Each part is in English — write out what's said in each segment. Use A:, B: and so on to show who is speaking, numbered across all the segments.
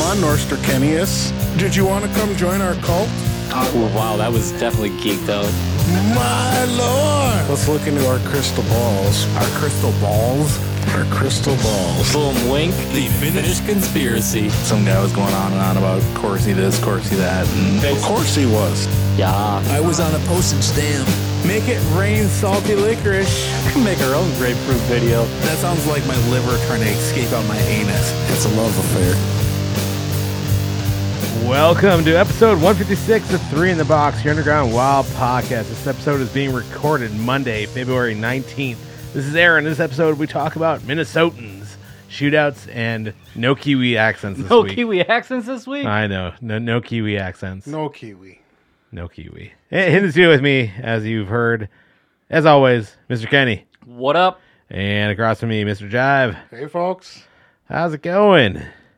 A: on, Norsterkenius. Did you want to come join our cult?
B: Oh, wow, that was definitely geeked out.
A: My lord! Let's look into our crystal balls.
C: Our crystal balls?
A: Our crystal balls.
B: Boom, wink, the Finnish conspiracy.
C: Some guy was going on and on about Corsi this, Corsi that. And
A: Of course he was.
B: Yeah.
D: I was on a postage stamp.
C: make it rain salty licorice.
B: Make our own grapefruit video.
D: That sounds like my liver trying to escape out my anus.
A: It's a love affair.
E: Welcome to episode 156 of 3 in the Box, your Underground Wild podcast. This episode is being recorded Monday, February 19th. This is Aaron. In this episode, we talk about Minnesotans, shootouts, and no Kiwi accents this week.
B: No Kiwi accents this week?
E: I know. No Kiwi accents.
A: No Kiwi.
E: No Kiwi. In the studio with me, as you've heard, as always, Mr. Kenny.
B: What up?
E: And across from me, Mr. Jive.
A: Hey, folks.
E: How's it going?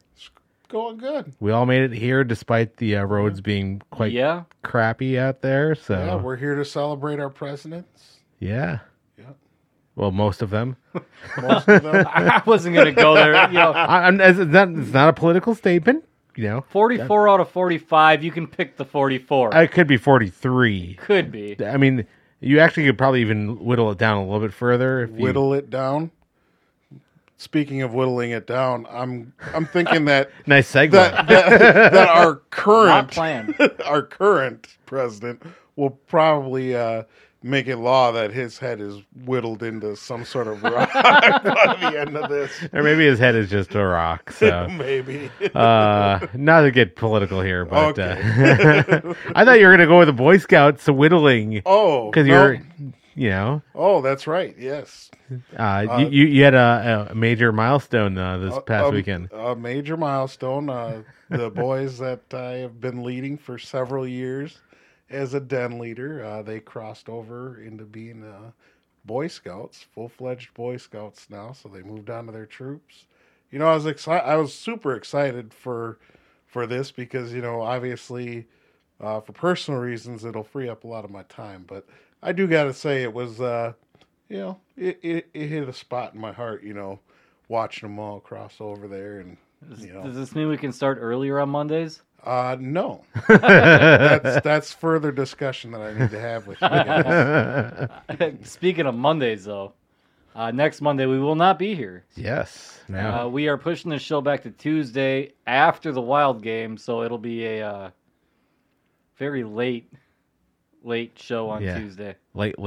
A: Going good.
E: We all made it here despite the roads being quite crappy out there. So
A: Yeah, we're here to celebrate our presidents.
E: Yeah.
A: Yeah.
E: Well, most of them.
A: Most of them.
B: I wasn't going to go there. You know,
E: It's not a political statement. You know,
B: 44 out of 45, you can pick the 44.
E: it could be 43.
B: Could be.
E: I mean, you actually could probably even whittle it down a little bit further. If
A: Whittle it down. Speaking of whittling it down, I'm thinking that
E: Nice segue.
A: that our
B: Not
A: current
B: planned.
A: our current president will probably make a law that his head is whittled into some sort of rock by the end of this.
E: Or maybe his head is just a rock. So,
A: Maybe.
E: not to get political here, but
A: Okay.
E: I thought you were going to go with the Boy Scouts whittling.
A: Oh,
E: Because
A: no.
E: you're, you know,
A: Oh, that's right. Yes.
E: you had a major milestone this past weekend.
A: A major milestone. The boys that I have been leading for several years as a den leader, they crossed over into being Boy Scouts, full-fledged Boy Scouts now. So they moved on to their troops. You know, I was excited. I was super excited for this because, you know, obviously for personal reasons, it'll free up a lot of my time. But I do got to say it was, you know, it hit a spot in my heart, you know, watching them all cross over there. And, you know,
B: Does this mean we can start earlier on Mondays?
A: no, that's further discussion that I need to have with you guys.
B: Speaking of Mondays, though, next Monday we will not be here.
E: Yes. Now,
B: We are pushing the show back to Tuesday after the Wild game, so it'll be a very late show on
E: Yeah.
B: Tuesday.
E: late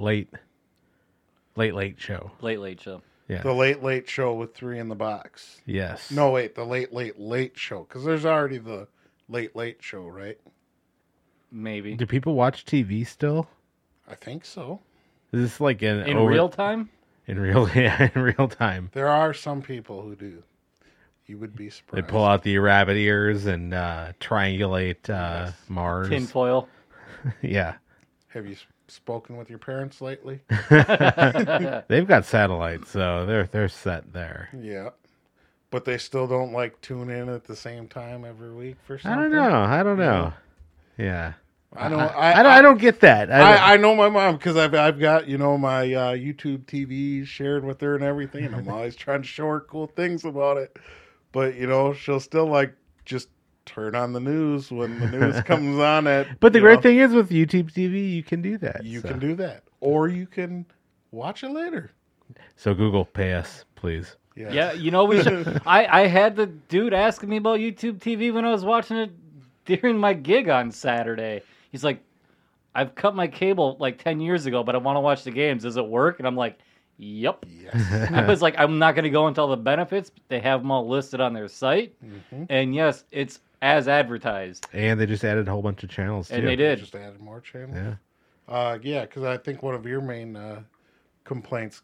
E: show.
B: Late show.
E: Yeah.
A: The late show with 3 in the Box.
E: Yes.
A: No, wait, the late show, because there's already the late show, right?
B: Maybe.
E: Do people watch TV still?
A: I think so.
E: Is this like
B: In real time?
E: In real time.
A: There are some people who do. You would be
E: They
A: surprised.
E: pull out the rabbit ears and triangulate Mars.
B: Tinfoil.
E: Yeah.
A: Have you spoken with your parents lately?
E: They've got satellites, so they're set there.
A: Yeah. But they still don't like tune in at the same time every week for something?
E: I don't know. Yeah.
A: I know.
E: I don't get that.
A: I know my mom because I've got, you know, my YouTube TV shared with her and everything, and I'm always trying to show her cool things about it. But, you know, she'll still like just turn on the news when the news comes on at.
E: But the great thing is with YouTube TV, you can do that.
A: You can do that, or you can watch it later.
E: So Google, pay us, please.
A: Yes.
B: Yeah, you know, we should. I had the dude asking me about YouTube TV when I was watching it during my gig on Saturday. He's like, I've cut my cable like 10 years ago, but I want to watch the games. Does it work? And I'm like, yep.
A: Yes.
B: I was like, I'm not going to go into all the benefits. But they have them all listed on their site.
A: Mm-hmm.
B: And yes, it's as advertised.
E: And they just added a whole bunch of channels, too.
B: And they did.
A: Just added more channels.
E: Yeah.
A: Yeah, because I think one of your main complaints,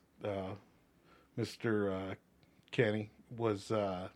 A: Mr. Kenny, was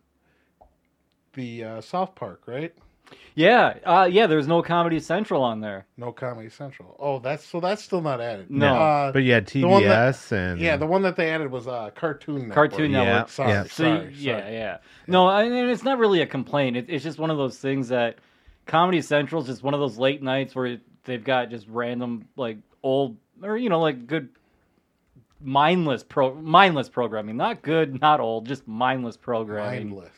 A: the South Park, right?
B: Yeah. There's no Comedy Central on there.
A: No Comedy Central. Oh, that's still not added.
B: No.
E: But you had
A: the one that-
E: TBS and...
A: Yeah, the one that they added was Cartoon Network.
B: Cartoon Network.
A: Sorry,
E: Yeah.
A: sorry.
B: Yeah. No, I mean, it's not really a complaint. It's just one of those things that Comedy Central is just one of those late nights where they've got just random, like, old, or, you know, like, good, mindless programming. Not good, not old, just mindless programming.
A: Mindless.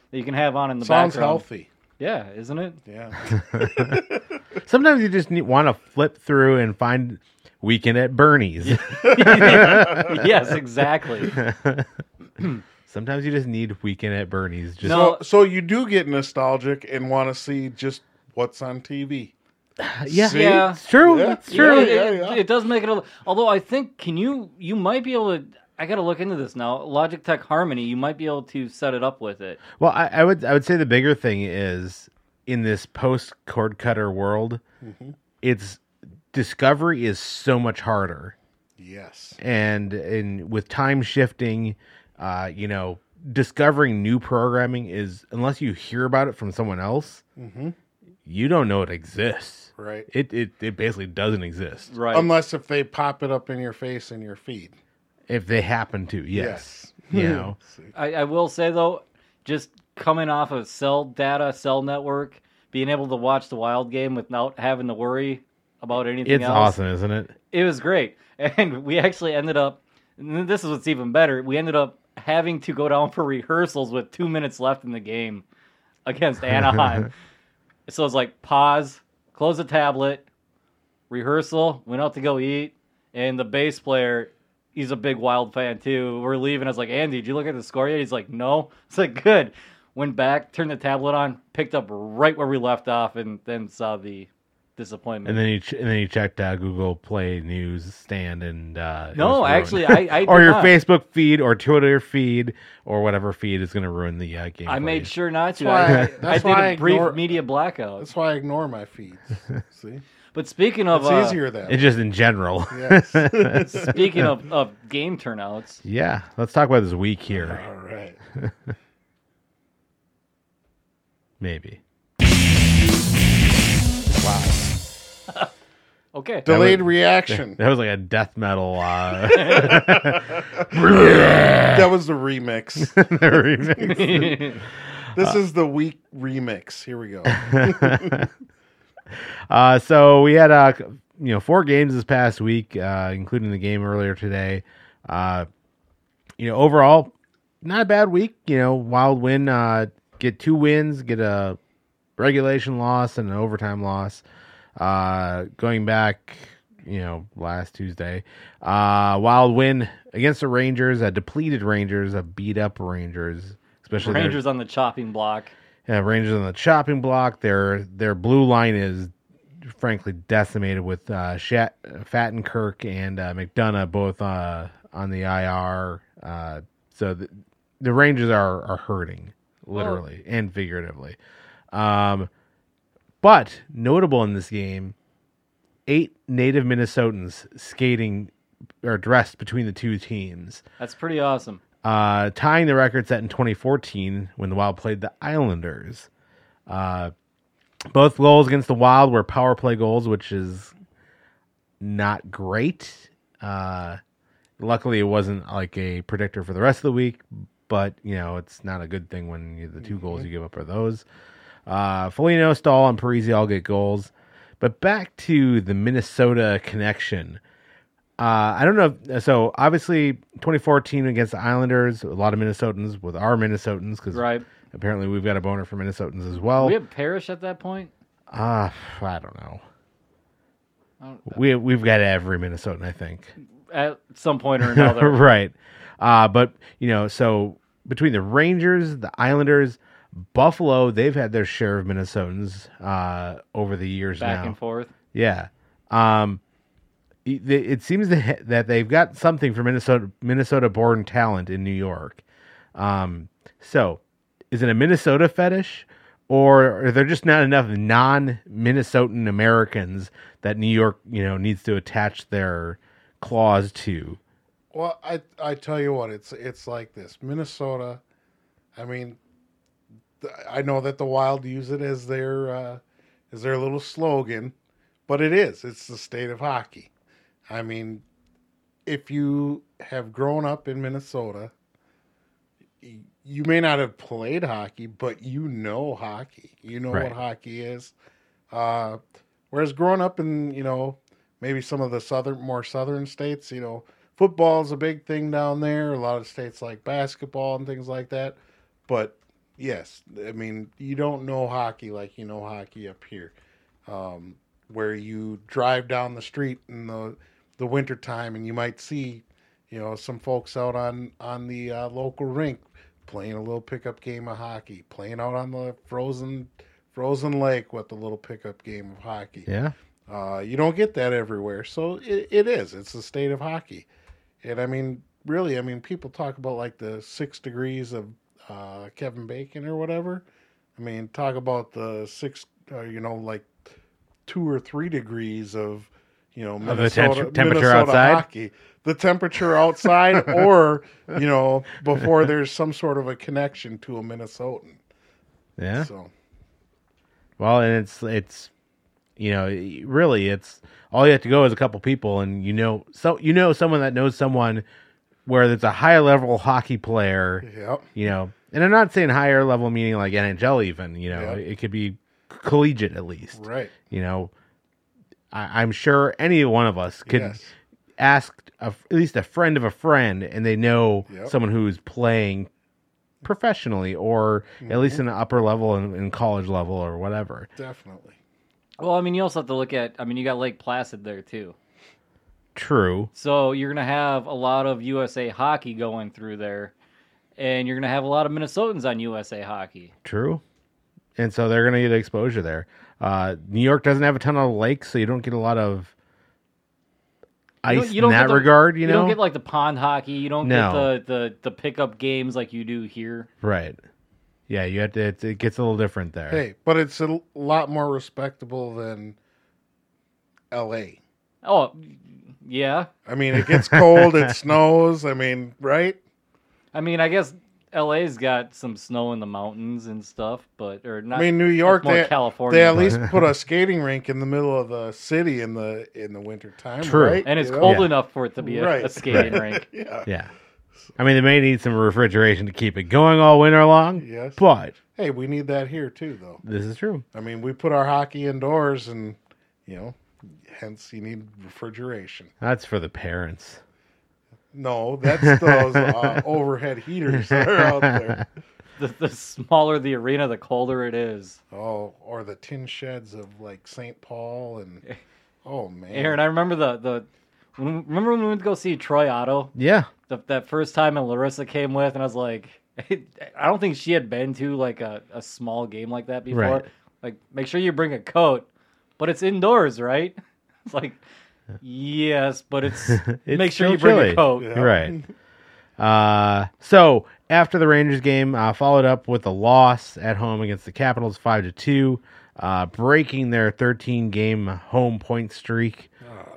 B: that you can have on in the
A: Sounds
B: background.
A: healthy.
B: Yeah, isn't it?
A: Yeah.
E: Sometimes you just want to flip through and find Weekend at Bernie's.
B: Yes, exactly.
E: Sometimes you just need Weekend at Bernie's. Just
B: No.
A: So you do get nostalgic and want to see just what's on TV.
E: yeah,
A: See?
B: Yeah.
E: it's true.
A: Yeah.
E: It's true.
A: Yeah.
B: It does make it. Although I think, you might be able to. I got to look into this now. Logitech Harmony, you might be able to set it up with it.
E: Well, I would say the bigger thing is in this post cord cutter world, it's discovery is so much harder,
A: Yes.
E: and with time shifting, discovering new programming is, unless you hear about it from someone else, you don't know it exists.
A: Right.
E: It basically doesn't exist.
B: Right.
A: Unless if they pop it up in your face in your feed.
E: If they happen to, yes.
A: Yes.
B: I will say, though, just coming off of cell network, being able to watch the Wild game without having to worry about anything
E: It's
B: else.
E: awesome, isn't it?
B: It was great. And we actually ended up, and this is what's even better, we ended up having to go down for rehearsals with 2 minutes left in the game against Anaheim. So it's like, pause, close the tablet, rehearsal, went out to go eat, and the bass player, he's a big Wild fan too. We're leaving. I was like, Andy, did you look at the score yet? He's like, no. It's like, good. Went back, turned the tablet on, picked up right where we left off, and then saw the disappointment.
E: And then you checked Google Play News stand and it
B: No,
E: was
B: actually,
E: ruined.
B: I
E: or
B: did
E: your
B: not.
E: Facebook feed or Twitter feed or whatever feed is going to ruin the game.
B: I
E: for
B: made
E: you.
B: sure not to.
A: why-
B: I
A: that's
B: did
A: why I
B: a brief
A: ignore-
B: media blackout.
A: That's why I ignore my feeds. See?
B: But speaking of
A: It's easier that
E: It's
A: way.
E: just in general.
A: Yes.
B: speaking of game turnouts,
E: Yeah, let's talk about this week here.
A: All right.
E: Maybe.
B: okay.
A: Delayed reaction.
E: That was like a death metal
A: That was the remix.
E: remix.
A: This is the week remix. Here we go.
E: So we had 4 games this past week, including the game earlier today. Overall, not a bad week. Wild win, get 2 wins, get a regulation loss and an overtime loss. Going back, last Tuesday, Wild win against the Rangers, a depleted Rangers, a beat up Rangers, especially their-
B: Rangers on the chopping block.
E: Yeah, Rangers on the chopping block. Their blue line is frankly decimated with Fattenkirk and McDonough both on the IR. So the Rangers are hurting, literally and figuratively. But notable in this game, 8 native Minnesotans skating or dressed between the two teams.
B: That's pretty awesome.
E: Tying the record set in 2014 when the Wild played the Islanders. Both goals against the Wild were power play goals, which is not great. Luckily, it wasn't like a predictor for the rest of the week, but it's not a good thing when the 2 goals you give up are those. Foligno, Stahl, and Parisi all get goals. But back to the Minnesota connection. I don't know. So obviously, 2014 against the Islanders, a lot of Minnesotans with our Minnesotans because
B: Right.
E: apparently we've got a boner for Minnesotans as well.
B: We have Parrish at that point.
E: I don't know. We've got every Minnesotan, I think.
B: At some point or another.
E: Right. But so between the Rangers, the Islanders, Buffalo, they've had their share of Minnesotans over the years
B: Back
E: now.
B: and forth.
E: Yeah. It seems that they've got something for Minnesota-born talent in New York. So, is it a Minnesota fetish, or are there just not enough non-Minnesotan Americans that New York, needs to attach their claws to?
A: Well, I tell you what, it's like this. Minnesota, I mean, I know that the Wild use it as their little slogan, but it's the state of hockey. I mean, if you have grown up in Minnesota, you may not have played hockey, but you know hockey. You know
E: Right.
A: what hockey is. Whereas growing up in, maybe some of the more southern states, football is a big thing down there. A lot of states like basketball and things like that. But Yes, I mean, you don't know hockey like you know hockey up here, where you drive down the street in the wintertime and you might see, some folks out on the local rink playing a little pickup game of hockey, playing out on the frozen lake with a little pickup game of hockey.
E: Yeah.
A: You don't get that everywhere, so it's the state of hockey. And I mean, really, people talk about like the 6 degrees of Kevin Bacon or whatever. I mean, talk about the 6, like 2 or 3 degrees of, Minnesota,
E: temperature
A: Minnesota
E: outside?
A: hockey. The temperature outside, or before there's some sort of a connection to a Minnesotan.
E: Yeah.
A: So,
E: Well, and it's really it's all you have to go is a couple people, and someone that knows someone where there's a higher level hockey player.
A: yep.
E: And I'm not saying higher level meaning like NHL even.
A: Yep.
E: It could be collegiate at least.
A: Right.
E: I'm sure any one of us could
A: Yes.
E: ask at least a friend of a friend, and they know
A: Yep.
E: someone who's playing professionally or at least in the upper level in college level or whatever.
A: Definitely.
B: Well, I mean, you also have to look at. I mean, you got Lake Placid there too.
E: True.
B: So you're going to have a lot of USA hockey going through there, and you're going to have a lot of Minnesotans on USA hockey.
E: True. And so they're going to get exposure there. New York doesn't have a ton of lakes, so you don't get a lot of ice
B: You don't
E: in that
B: get the-
E: regard,
B: You don't get like the pond hockey. You don't
E: No.
B: get the pickup games like you do here.
E: Right. Yeah, you have to. It gets a little different there.
A: Hey, but it's a lot more respectable than L.A.
B: Oh, yeah.
A: I mean, it gets cold, it snows. I mean, right?
B: I mean, I guess LA's got some snow in the mountains and stuff, but or not.
A: I mean, New York,
B: more
A: they
B: California.
A: they at least put a skating rink in the middle of the city in the winter time.
E: True.
A: Right?
B: and it's
A: You know?
B: cold
E: Yeah.
B: enough for it to be a
A: Right.
B: skating rink.
A: Yeah.
E: Yeah. I mean, they may need some refrigeration to keep it going all winter long.
A: Yes.
E: But
A: Hey, we need that here too, though.
E: this is true.
A: I mean, we put our hockey indoors, and hence you need refrigeration.
E: That's for the parents.
A: No, that's those overhead heaters that are out there.
B: The smaller the arena, the colder it is.
A: Oh, or the tin sheds of like St. Paul and oh man,
B: Aaron, I remember remember when we went to go see Troy Otto?
E: Yeah.
B: That first time, and Larissa came with, and I was like, I don't think she had been to like a small game like that before.
E: Right.
B: Like, make sure you bring a coat, but it's indoors, right? It's like, yes, but it's make sure
E: still
B: you bring
E: chilly.
B: a coat.
A: Yeah.
E: Right. So after the Rangers game, followed up with a loss at home against the Capitals, 5-2, breaking their 13-game home point streak,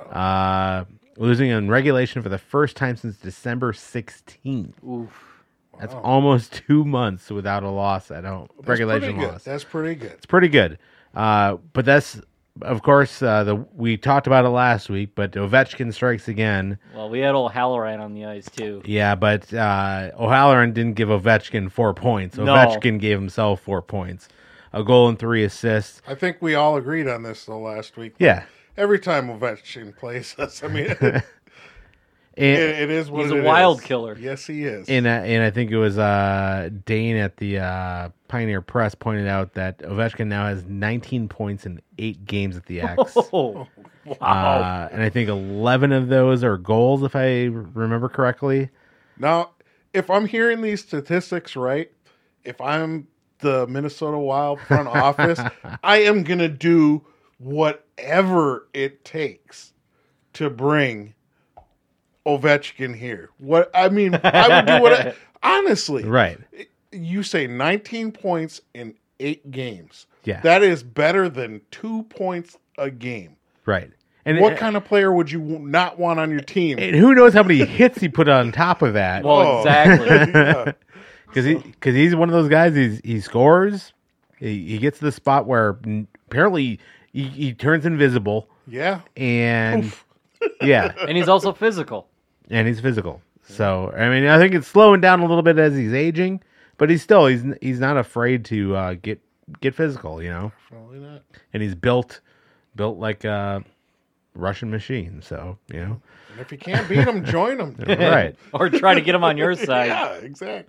E: losing in regulation for the first time since December 16th.
B: Oof.
E: That's almost 2 months without a loss at home.
A: That's
E: Regulation
A: pretty good.
E: loss.
A: That's pretty good.
E: It's pretty good. But that's, of course, we talked about it last week, but Ovechkin strikes again.
B: Well, we had old Halloran on the ice too.
E: Yeah, but O'Halloran didn't give Ovechkin 4 points.
B: No.
E: Ovechkin gave himself 4 points. A goal and 3 assists.
A: I think we all agreed on this though last week.
E: Yeah.
A: Every time Ovechkin plays us, I mean,
E: And,
A: it is what
B: He's
A: it
B: a wild
A: is.
B: killer.
A: Yes, he is.
E: and I think it was Dane at the Pioneer Press pointed out that Ovechkin now has 19 points in 8 games at the X.
B: Oh, wow.
E: And I think 11 of those are goals, if I remember correctly.
A: Now, if I'm hearing these statistics right, if I'm the Minnesota Wild front office, I am going to do whatever it takes to bring Ovechkin here. What I mean, I would do what honestly.
E: Right.
A: You say 19 points in 8 games.
E: Yeah.
A: That is better than 2 points a game.
E: Right. And
A: What kind of player would you not want on your team?
E: And who knows how many hits he put on top of that?
B: Well,
A: Oh.
B: exactly.
A: Yeah.
E: Because he's one of those guys. He scores. He gets to the spot where apparently he turns invisible,
A: Yeah.
E: and yeah,
B: And he's also physical.
E: and he's physical. So I mean, I think it's slowing down a little bit as he's aging, but he's not afraid to get physical,
A: Probably not.
E: And he's built like a Russian machine. So
A: And if you can't beat them, join them.
E: right.
B: Or try to get him on your side.
A: Yeah, exactly.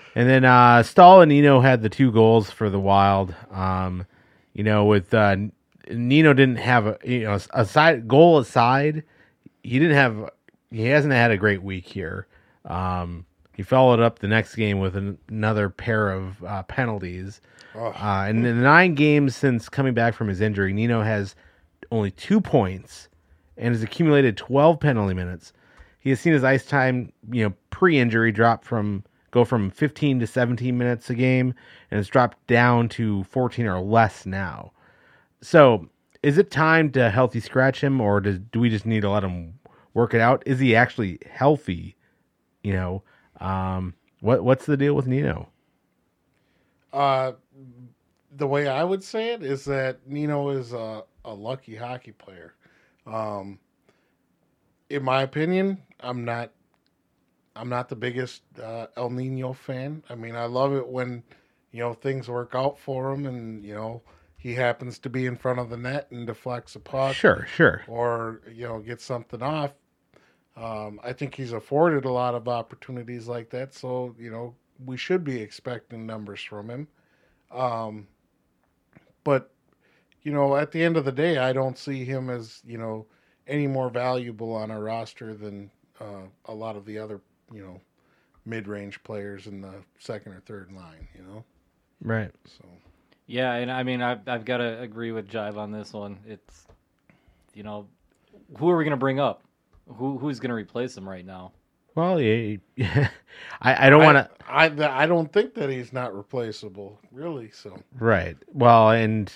E: And then Stahl and Nino had the 2 goals for the Wild. With Nino didn't have goal aside, he hasn't had a great week here. He followed up the next game with another pair of penalties. And in the 9 games since coming back from his injury, Nino has only 2 points and has accumulated 12 penalty minutes. He has seen his ice time, pre-injury go from 15 to 17 minutes a game, and it's dropped down to 14 or less now. So, is it time to healthy scratch him, or do we just need to let him work it out? Is he actually healthy? What's the deal with Nino?
A: The way I would say it is that Nino is a lucky hockey player. In my opinion, I'm not the biggest El Nino fan. I mean, I love it when things work out for him, and he happens to be in front of the net and deflects a puck.
E: Sure.
A: Or gets something off. I think he's afforded a lot of opportunities like that, so we should be expecting numbers from him. But at the end of the day, I don't see him as any more valuable on our roster than a lot of the other mid-range players in the second or third line.
E: Right.
A: So.
B: Yeah, and I mean, I've got to agree with Jive on this one. It's who are we going to bring up? Who's going to replace him right now?
E: Well, yeah, I don't want to.
A: I don't think that he's not replaceable, really. So
E: right. Well, and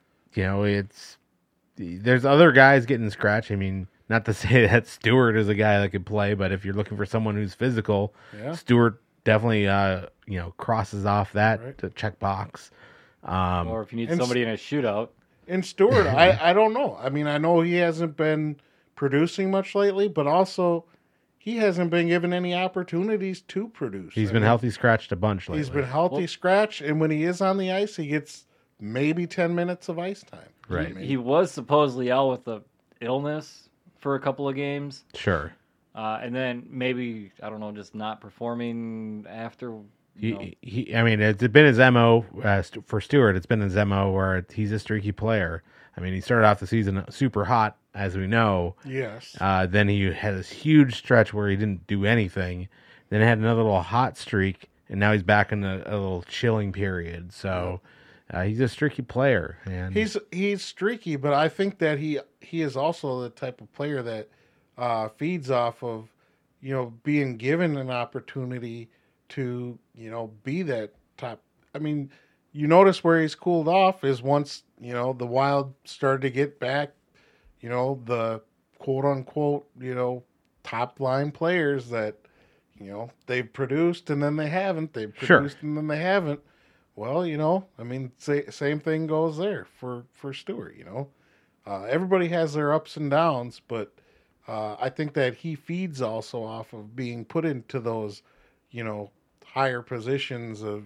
E: there's other guys getting scratched. I mean, not to say that Stewart is a guy that could play, but if you're looking for someone who's physical, Stewart definitely crosses off that to check box.
B: Or if you need somebody in a shootout.
A: And Stewart, I don't know. I mean, I know he hasn't been producing much lately, but also he hasn't been given any opportunities to produce.
E: He's been healthy scratched a bunch lately.
A: He's been healthy scratched, and when he is on the ice, he gets maybe 10 minutes of ice time.
E: Right.
B: He was supposedly out with an illness for a couple of games.
E: Sure.
B: And then maybe, I don't know, just not performing after.
E: I mean, it's been his MO for Stewart. It's been his MO where he's a streaky player. I mean, he started off the season super hot, as we know.
A: Yes.
E: Then he had this huge stretch where he didn't do anything. Then had another little hot streak, and now he's back in a little chilling period. So he's a streaky player. And
A: he's streaky, but I think that he is also the type of player that feeds off of being given an opportunity to be that top. I mean, you notice where he's cooled off is once the Wild started to get back the quote unquote top line players that they've produced and then they haven't, they've produced and then they haven't. Well, I mean, same thing goes there for Stewart. Everybody has their ups and downs, but I think that he feeds also off of being put into those higher positions of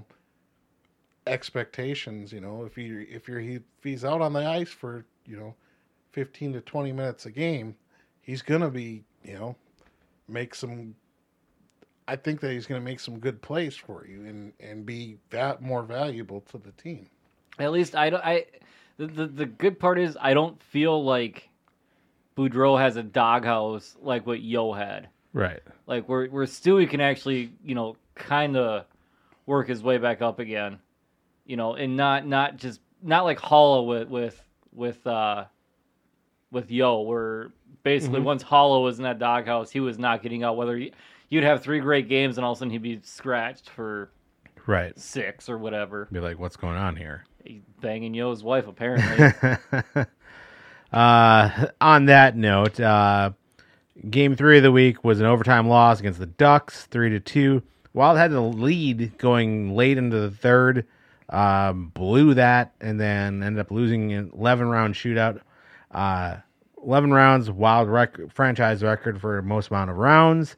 A: expectations. If he's out on the ice for 15 to 20 minutes a game, he's gonna be make some. I think that he's gonna make some good plays for you and be more valuable to the team.
B: At least the good part is I don't feel like Boudreau has a doghouse like what Yo had.
E: Right.
B: Like where Stewie can actually kind of work his way back up again, and not like Hollow with Yo, where basically once Hollow was in that doghouse, he was not getting out. You'd have 3 great games and all of a sudden he'd be scratched for 6 or whatever.
E: Be like, what's going on here?
B: He's banging Yo's wife apparently.
E: On that note, Game 3 of the week was an overtime loss against the Ducks, 3-2. Wild had the lead going late into the third, blew that, and then ended up losing an 11-round shootout. 11 rounds, Wild franchise record for most amount of rounds.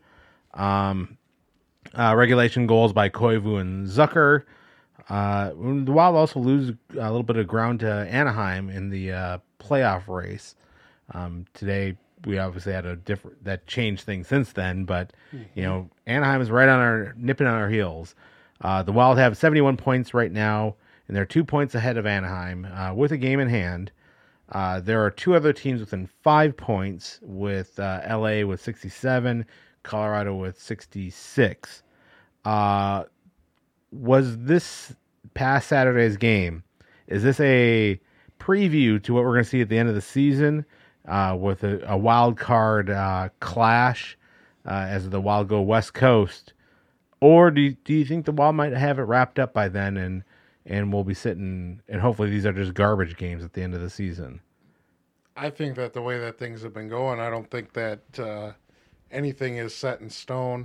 E: Regulation goals by Koivu and Zucker. The Wild also lose a little bit of ground to Anaheim in the playoff race. Today, we obviously had that changed things since then, but Anaheim is nipping on our heels. The Wild have 71 points right now, and they're 2 points ahead of Anaheim with a game in hand. There are two other teams within 5 points, with LA with 67, Colorado with 66. Was this past Saturday's game, is this a preview to what we're going to see at the end of the season with a wild card clash as the Wild go West Coast? Or do you think the Wild might have it wrapped up by then and we'll be sitting, and hopefully these are just garbage games at the end of the season?
A: I think that the way that things have been going, I don't think that anything is set in stone.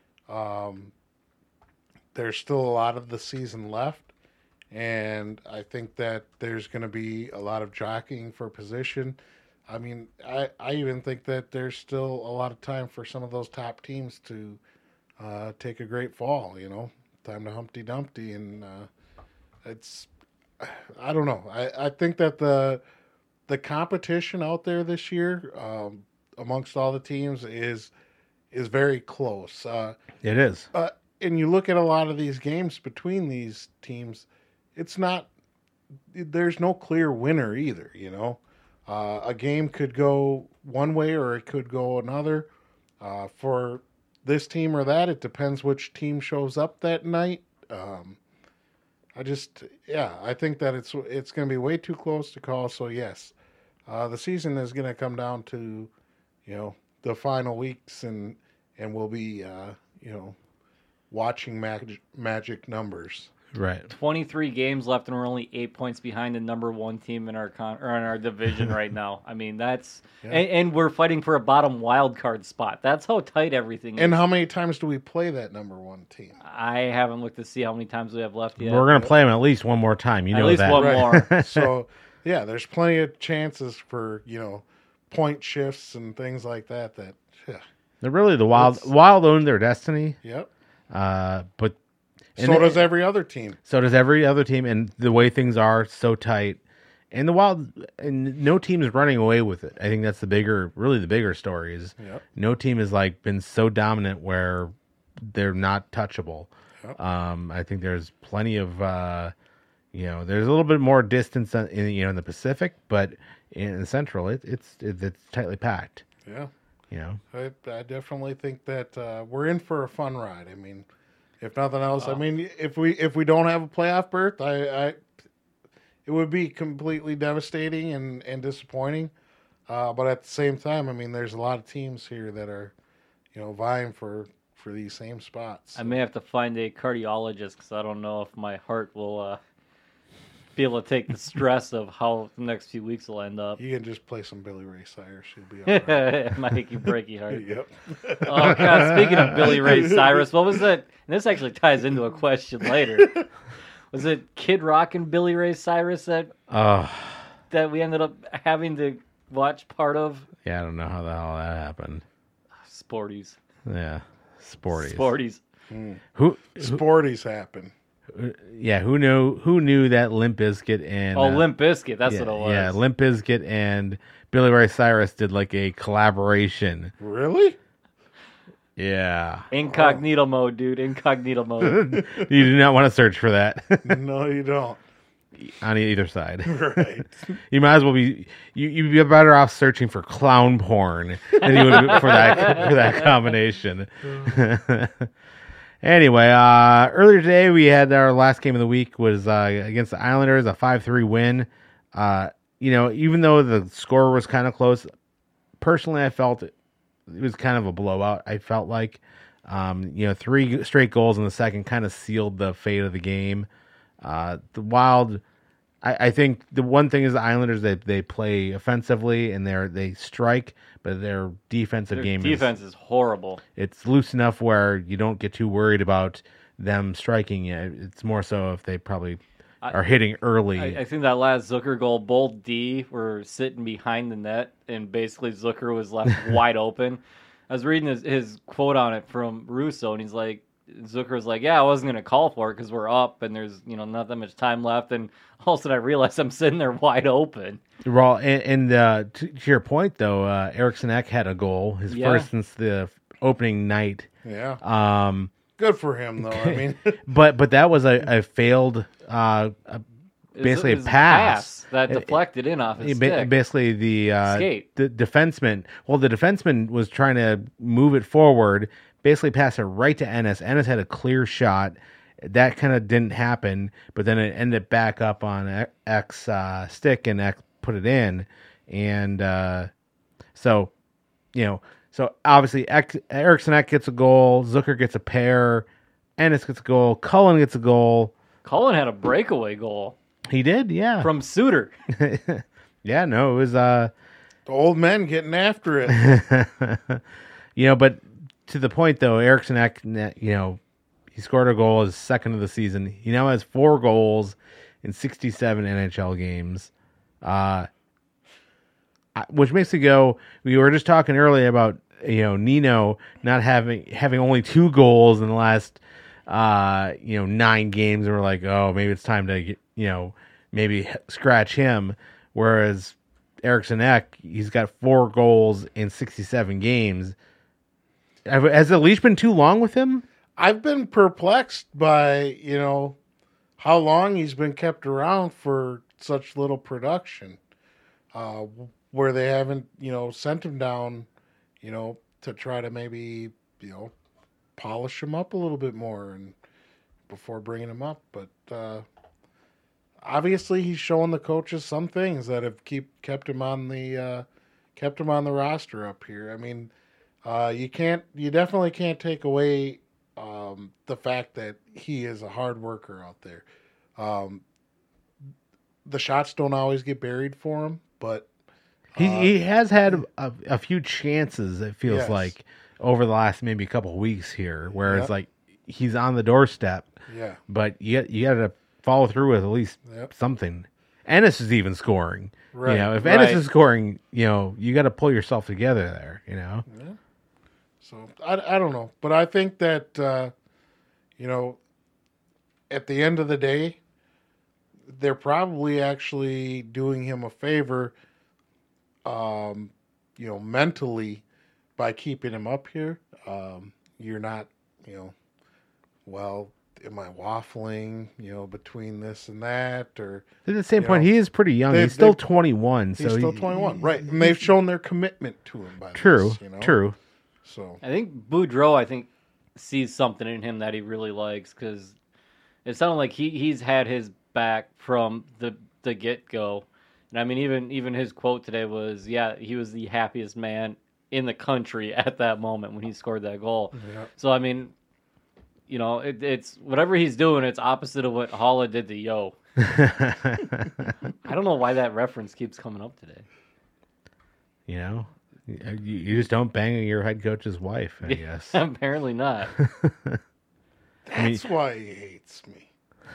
A: There's still a lot of the season left, and I think that there's going to be a lot of jockeying for position. I mean, I even think that there's still a lot of time for some of those top teams to take a great fall, time to Humpty Dumpty. And I don't know. I think that the competition out there this year amongst all the teams is very close.
E: It is.
A: And you look at a lot of these games between these teams, there's no clear winner either, A game could go one way or it could go another. For this team or that, it depends which team shows up that night. I think that it's going to be way too close to call. So yes, the season is going to come down to, the final weeks, and we'll be, watching magic numbers.
E: Right.
B: 23 games left, and we're only 8 points behind the number one team in our in our division right now. I mean, that's and we're fighting for a bottom wild card spot. That's how tight everything is.
A: And how many times do we play that number one team?
B: I haven't looked to see how many times we have left yet.
E: We're going to play them at least one more time. You know
B: least
E: that.
B: one more.
A: So, yeah, there's plenty of chances for, point shifts and things like that.
E: They're really the Wild own their destiny.
A: Yep.
E: But
A: so does every other team.
E: So does every other team, and the way things are so tight, and the Wild, and no team is running away with it. I think that's the bigger story is no team has been so dominant where they're not touchable. Yep. I think there's plenty of there's a little bit more distance in the Pacific, but in the Central it's tightly packed.
A: Yeah.
E: I
A: definitely think that we're in for a fun ride. I mean, if nothing else, if we don't have a playoff berth, it would be completely devastating and disappointing. But at the same time, I mean, there's a lot of teams here that are, vying for these same spots.
B: I may have to find a cardiologist because I don't know if my heart will be able to take the stress of how the next few weeks will end up.
A: You can just play some Billy Ray Cyrus. You'll be all right.
B: My achy breaky heart.
A: Yep.
B: Oh, God. Speaking of Billy Ray Cyrus, what was that? And this actually ties into a question later. Was it Kid Rock and Billy Ray Cyrus that we ended up having to watch part of?
E: Yeah, I don't know how the hell that happened.
B: Sporties.
E: Yeah, Sporties.
B: Sporties.
A: Sporties happen.
E: Yeah, who knew that Limp Bizkit and
B: Limp Bizkit, that's what it was.
E: Yeah, Limp Bizkit and Billy Ray Cyrus did a collaboration.
A: Really?
E: Yeah.
B: Incognito mode, dude. Incognito mode.
E: You do not want to search for that.
A: No, you don't.
E: On either side.
A: Right.
E: You might as well be you'd be better off searching for clown porn than you would for that combination. Anyway, earlier today we had our last game of the week was against the Islanders, a 5-3 win. Even though the score was kind of close, personally I felt it was kind of a blowout. I felt like, 3 straight goals in the second kind of sealed the fate of the game. The Wild, I think the one thing is the Islanders, they play offensively and they strike, but their defensive
B: defense is horrible.
E: It's loose enough where you don't get too worried about them striking. It's more so if they probably are hitting early.
B: I think that last Zucker goal, both D were sitting behind the net, and basically Zucker was left wide open. I was reading his quote on it from Russo, and he's like, Zucker was like, yeah, I wasn't going to call for it because we're up and there's, not that much time left. And all of a sudden I realized I'm sitting there wide open.
E: Well, and to your point, though, Eriksson Ek had a goal, his first since the opening night.
A: Yeah. Good for him, though. I mean,
E: But that was a failed, basically
B: It was
E: a pass.
B: that deflected in off his
E: Ba-
B: stick.
E: Basically, the
B: Skate.
E: the defenseman. Well, the defenseman was trying to move it forward, basically pass it right to Ennis. Ennis had a clear shot. That kind of didn't happen, but then it ended back up on X stick, and X put it in, and so obviously Eriksson Ek gets a goal, Zucker gets a pair, Ennis gets a goal, Cullen gets a goal.
B: Cullen had a breakaway goal
E: He did, yeah.
B: from Suter.
E: Yeah, no, it was
A: the old men getting after it.
E: but to the point though, Eriksson Ek, he scored a goal, his second of the season. He now has 4 goals in 67 NHL games, which makes me go. We were just talking earlier about Nino not having only 2 goals in the last 9 games, and we're like, oh, maybe it's time to get, maybe scratch him. Whereas Eriksson Ek, he's got 4 goals in 67 games. Has the leash been too long with him?
A: I've been perplexed by, how long he's been kept around for such little production, where they haven't, sent him down, to try to maybe, polish him up a little bit more and before bringing him up. But obviously he's showing the coaches some things that have kept him on the roster up here. I mean, you definitely can't take away the fact that he is a hard worker out there. The shots don't always get buried for him, but
E: he has had a few chances, it feels
A: Yes.
E: like, over the last maybe couple of weeks here, where
A: Yep.
E: it's like he's on the doorstep,
A: yeah,
E: but you got to follow through with at least
A: Yep.
E: something. Ennis is even scoring.
A: Right.
E: If Ennis
B: Right.
E: is scoring, you got to pull yourself together there,
A: So I don't know, but I think that at the end of the day, they're probably actually doing him a favor, mentally by keeping him up here. You're not, well, am I waffling, between this and that, or
E: At the same
A: You
E: point,
A: know,
E: he is pretty young.
A: they-
E: He's still
A: they-
E: 21.
A: he's
E: So
A: still 21, right? And they've shown their commitment to him by
E: True,
A: this,
E: true.
A: So
B: I think Boudreaux, sees something in him that he really likes, because it sounded like he's had his back from the get-go. And I mean, even his quote today was, yeah, he was the happiest man in the country at that moment when he scored that goal.
A: yeah.
B: So, I mean, it's whatever he's doing, it's opposite of what Holla did to Yo. I don't know why that reference keeps coming up today.
E: You just don't bang your head coach's wife, I guess.
B: Apparently not.
A: That's why he hates me.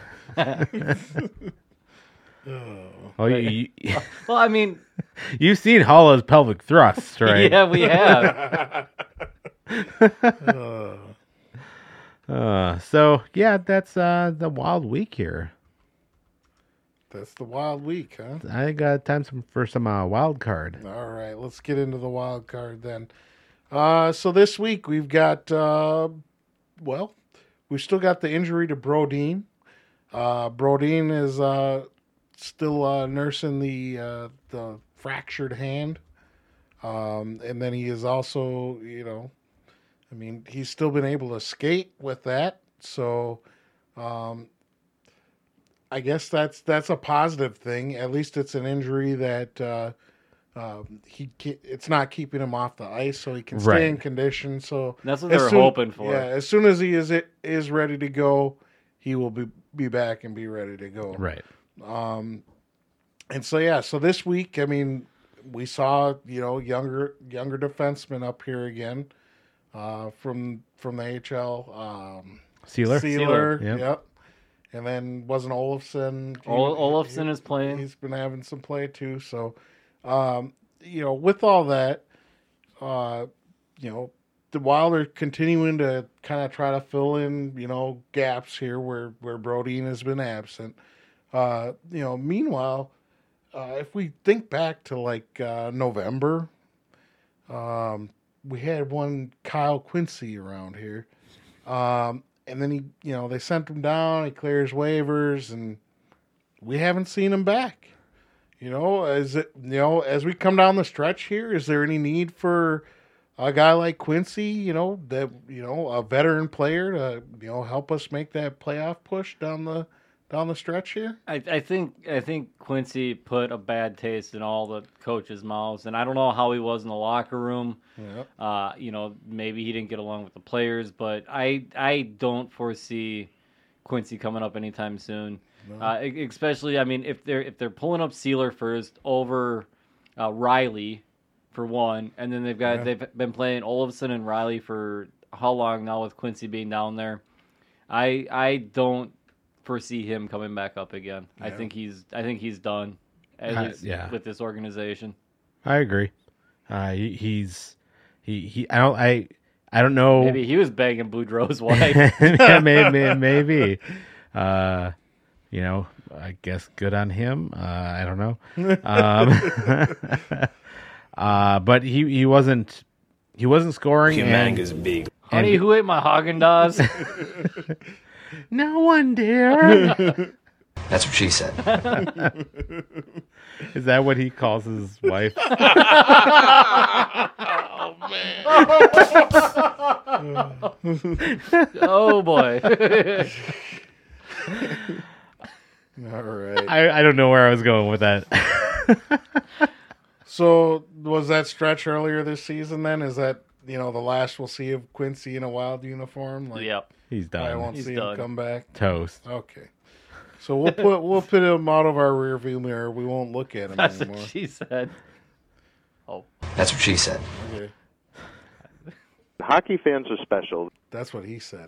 E: Oh,
B: Well, I mean,
E: you've seen Holla's pelvic thrusts, right?
B: yeah, we have.
E: So yeah, that's the wild week here.
A: That's the wild week, huh?
E: I got time for some wild card.
A: All right, let's get into the wild card then. So this week we've got, we've still got the injury to Brodin. Brodin is still nursing the fractured hand, and then he is also, he's still been able to skate with that. So, I guess that's a positive thing. At least it's an injury that it's not keeping him off the ice, so he can stay
E: Right.
A: in condition. So
B: That's what they were hoping for.
A: Yeah, as soon as he is ready to go, he will be back and be ready to go.
E: Right.
A: And so this week, I mean, we saw younger defensemen up here again from the HL.
E: Sealer.
A: Sealer,
E: Yep.
A: yep. And then wasn't Olofsson.
B: Olofsson is playing.
A: He's been having some play too. So, with all that, the Wild are continuing to kind of try to fill in, gaps here where Brodin has been absent. Meanwhile, if we think back to November, we had one Kyle Quincy around here. and then they sent him down. He clears waivers, and we haven't seen him back. As we come down the stretch here, is there any need for a guy like Quincy, a veteran player to, help us make that playoff push down the stretch here?
B: I think Quincy put a bad taste in all the coaches' mouths, and I don't know how he was in the locker room.
A: Yep.
B: Maybe he didn't get along with the players, but I don't foresee Quincy coming up anytime soon.
A: No.
B: Especially, I mean, if they're pulling up Sealer first over Riley for one, and then they've been playing Olofsson and Riley for how long now with Quincy being down there? I don't foresee him coming back up again.
A: Yeah.
B: I think he's done with this organization.
E: I agree. I don't know.
B: Maybe he was banging Boudreaux's wife.
E: Yeah, maybe. I guess good on him. I don't know. But he wasn't scoring.
F: Humongous big.
B: Honey, who ate my Haagen-Dazs?
E: No one dare.
F: That's what she said.
E: Is that what he calls his wife?
A: Oh man!
B: Oh boy!
A: All right.
E: I don't know where I was going with that.
A: So was that stretch earlier this season? Then is that the last we'll see of Quincy in a Wild uniform?
B: Yep.
E: He's done.
A: I won't
B: He's
A: see
B: done.
A: him come back.
E: Toast.
A: Okay. So we'll put him out of our rearview mirror. We won't look at him
B: That's
A: anymore.
B: what she said. Oh.
F: That's what she said.
A: Okay.
G: Hockey fans are special.
A: That's what he said.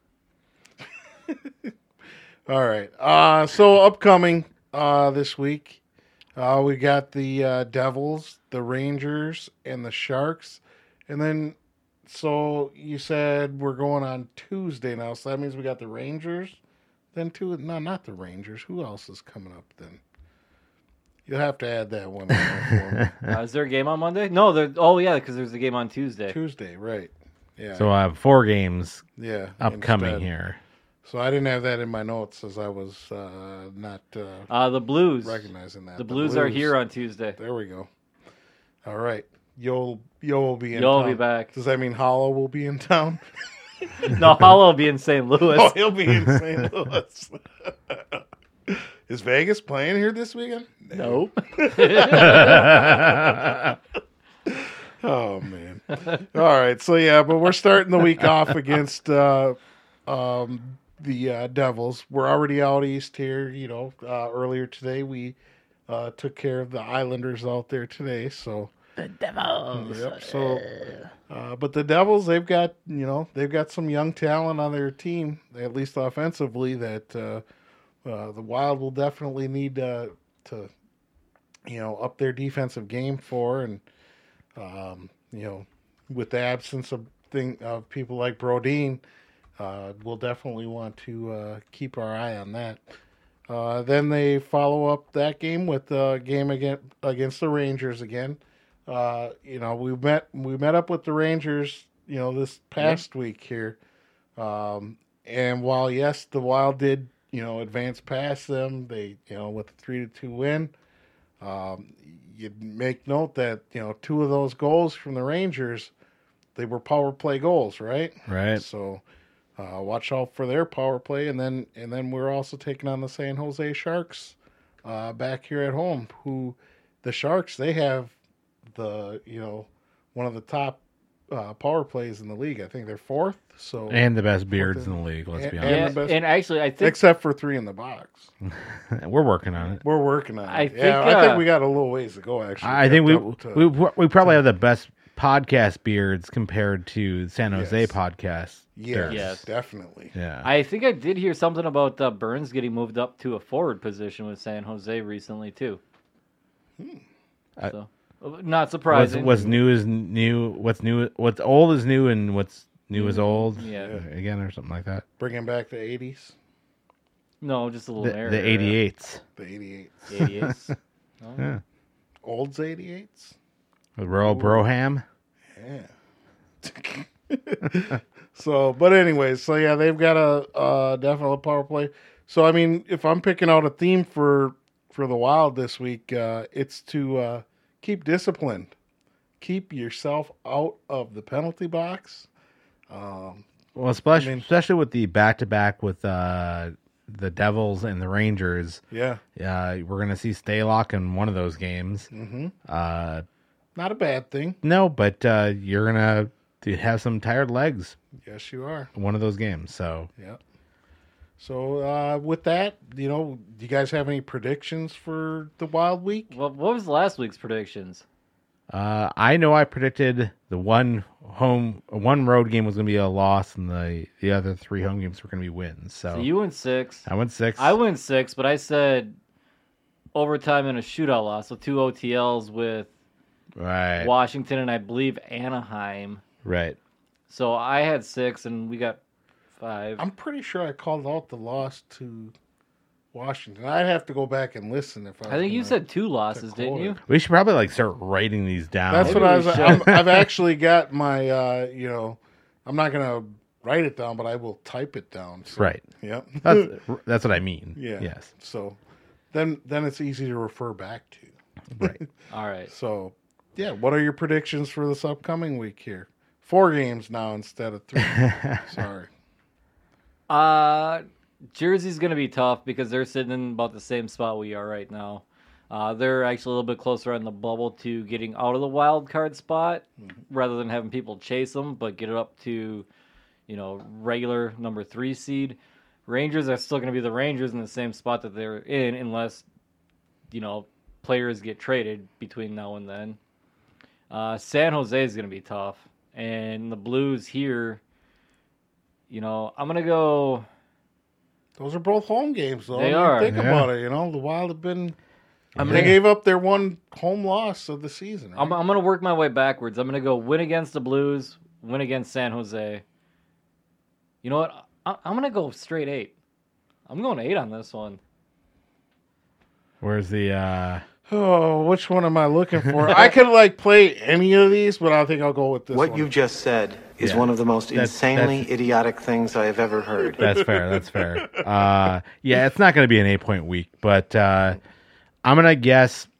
A: All right. So upcoming this week, we got the Devils, the Rangers, and the Sharks. And then, so you said we're going on Tuesday now. So that means we got the Rangers. Then no, not the Rangers. Who else is coming up then? You'll have to add that one in there for me.
B: Is there a game on Monday? No. Because there's a game on Tuesday.
A: Tuesday, right. Yeah.
E: So I have 4 games upcoming
A: instead.
E: here.
A: So I didn't have that in my notes as I was not
B: The Blues.
A: recognizing that.
B: The Blues are here on Tuesday.
A: There we go. All right. Yo will be in
B: You'll
A: town.
B: be back.
A: Does that mean Hollow will be in town?
B: No, Hollow will be in St. Louis.
A: Oh, he'll be in St. Louis. Is Vegas playing here this weekend?
B: Nope.
A: Oh, man. All right. So, yeah, but we're starting the week off against the Devils. We're already out east here. Earlier today we took care of the Islanders out there today. So
B: The Devils.
A: Yep. So, but the Devils, they've got some young talent on their team, at least offensively. That the Wild will definitely need to up their defensive game for, and with the absence of people like Brodin, we'll definitely want to keep our eye on that. Then they follow up that game with a game against the Rangers again. We met up with the Rangers, this past week here. And while yes, the Wild did, advance past them, they, with a 3-2 win, you make note that, 2 of those goals from the Rangers, they were power play goals, right?
E: Right.
A: So, watch out for their power play. And then we're also taking on the San Jose Sharks, back here at home, who the Sharks, they have one of the top power plays in the league. I think they're 4th. So
E: And the best beards in the league, let's be honest.
B: Yeah, and actually, I think
A: except for 3 in the box.
E: We're working on it.
A: We're working on it.
B: I
A: I think
B: think
A: we got a little ways to go, actually.
E: I think
A: we
E: we probably have the best podcast beards compared to San Jose
A: Yes.
E: podcast. beards.
B: Yes.
A: definitely.
E: Yeah.
B: I think I did hear something about Burns getting moved up to a forward position with San Jose recently too. So, not surprising.
E: What's new is new. What's new? What's old is new, and what's new is old.
B: Yeah.
E: Again, or something like that.
A: Bringing back the 80s,
B: No, just a little
E: The
B: narrow.
E: 88s.
A: the 88s.
B: 88s.
E: Yeah.
A: Old's 88s?
E: With Royal Broham.
A: Yeah. So, but anyways, so yeah, they've got a definite power play. So, I mean, if I'm picking out a theme for the Wild this week, it's to keep disciplined. Keep yourself out of the penalty box.
E: Well, especially with the back-to-back with the Devils and the Rangers.
A: Yeah.
E: We're going to see Stalock in one of those games.
A: Mm-hmm. Not a bad thing.
E: No, but you're going to have some tired legs.
A: Yes, you are.
E: In one of those games, so.
A: Yeah. So, with that, do you guys have any predictions for the Wild week?
B: Well, what was last week's predictions?
E: I know I predicted the one road game was going to be a loss, and the other 3 home games were going to be wins. So
B: you went 6.
E: I went 6.
B: I went 6, but I said overtime and a shootout loss, so 2 OTLs with Washington and I believe Anaheim.
E: Right.
B: So I had 6, and we got 5.
A: I'm pretty sure I called out the loss to Washington. I'd have to go back and listen if I
B: think you said 2 losses, didn't you?
E: We should probably start writing these down.
A: That's what I was. I've actually got my. I'm not gonna write it down, but I will type it down. So,
E: right.
A: Yep.
E: That's what I mean.
A: Yeah.
E: Yes.
A: So then it's easy to refer back to.
E: Right.
B: All right.
A: So yeah, what are your predictions for this upcoming week here? 4 games now instead of 3. Sorry.
B: Jersey's going to be tough because they're sitting in about the same spot we are right now. They're actually a little bit closer on the bubble to getting out of the wild card spot rather than having people chase them, but get it up to, regular number 3 seed. Rangers are still going to be the Rangers in the same spot that they're in unless, players get traded between now and then. San Jose is going to be tough. And the Blues here, I'm going to go...
A: Those are both home games, though.
B: They are.
A: Think about it. The Wild have been... they gave up their one home loss of the season. Right?
B: I'm going to work my way backwards. I'm going to go win against the Blues, win against San Jose. You know what? I'm going to go straight 8. I'm going 8 on this one.
E: Where's the...
A: Oh, which one am I looking for? I could play any of these, but I think I'll go with this
H: What
A: one.
H: you just said is one of the most insanely idiotic things I have ever heard.
E: That's fair. That's fair. Yeah, it's not going to be an 8-point week, but I'm going to guess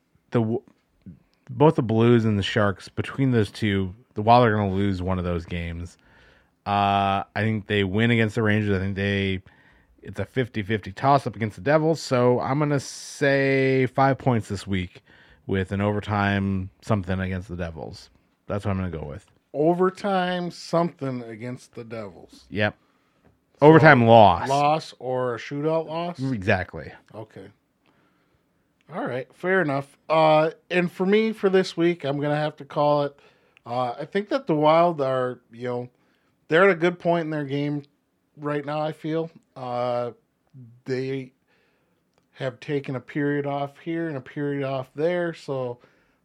E: both the Blues and the Sharks, between those two, the Wild are going to lose one of those games. I think they win against the Rangers. I think it's a 50-50 toss-up against the Devils, so I'm going to say 5 points this week with an overtime something against the Devils. That's what I'm going to go with.
A: Overtime something against the Devils.
E: Yep. Overtime loss.
A: Loss or a shootout loss?
E: Exactly.
A: Okay. All right. Fair enough. And for me, for this week, I'm going to have to call it. I think that the Wild are, they're at a good point in their game right now, I feel. They have taken a period off here and a period off there. So,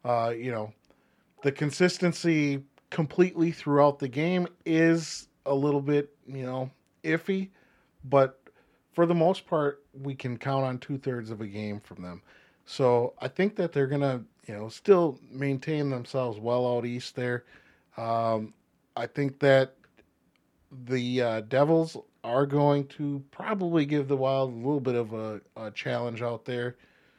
A: the consistency completely throughout the game is a little bit, iffy. But for the most part, we can count on 2/3 of a game from them. So I think that they're going to, still maintain themselves well out east there. I think that the Devils are going to probably give the Wild a little bit of a challenge out there.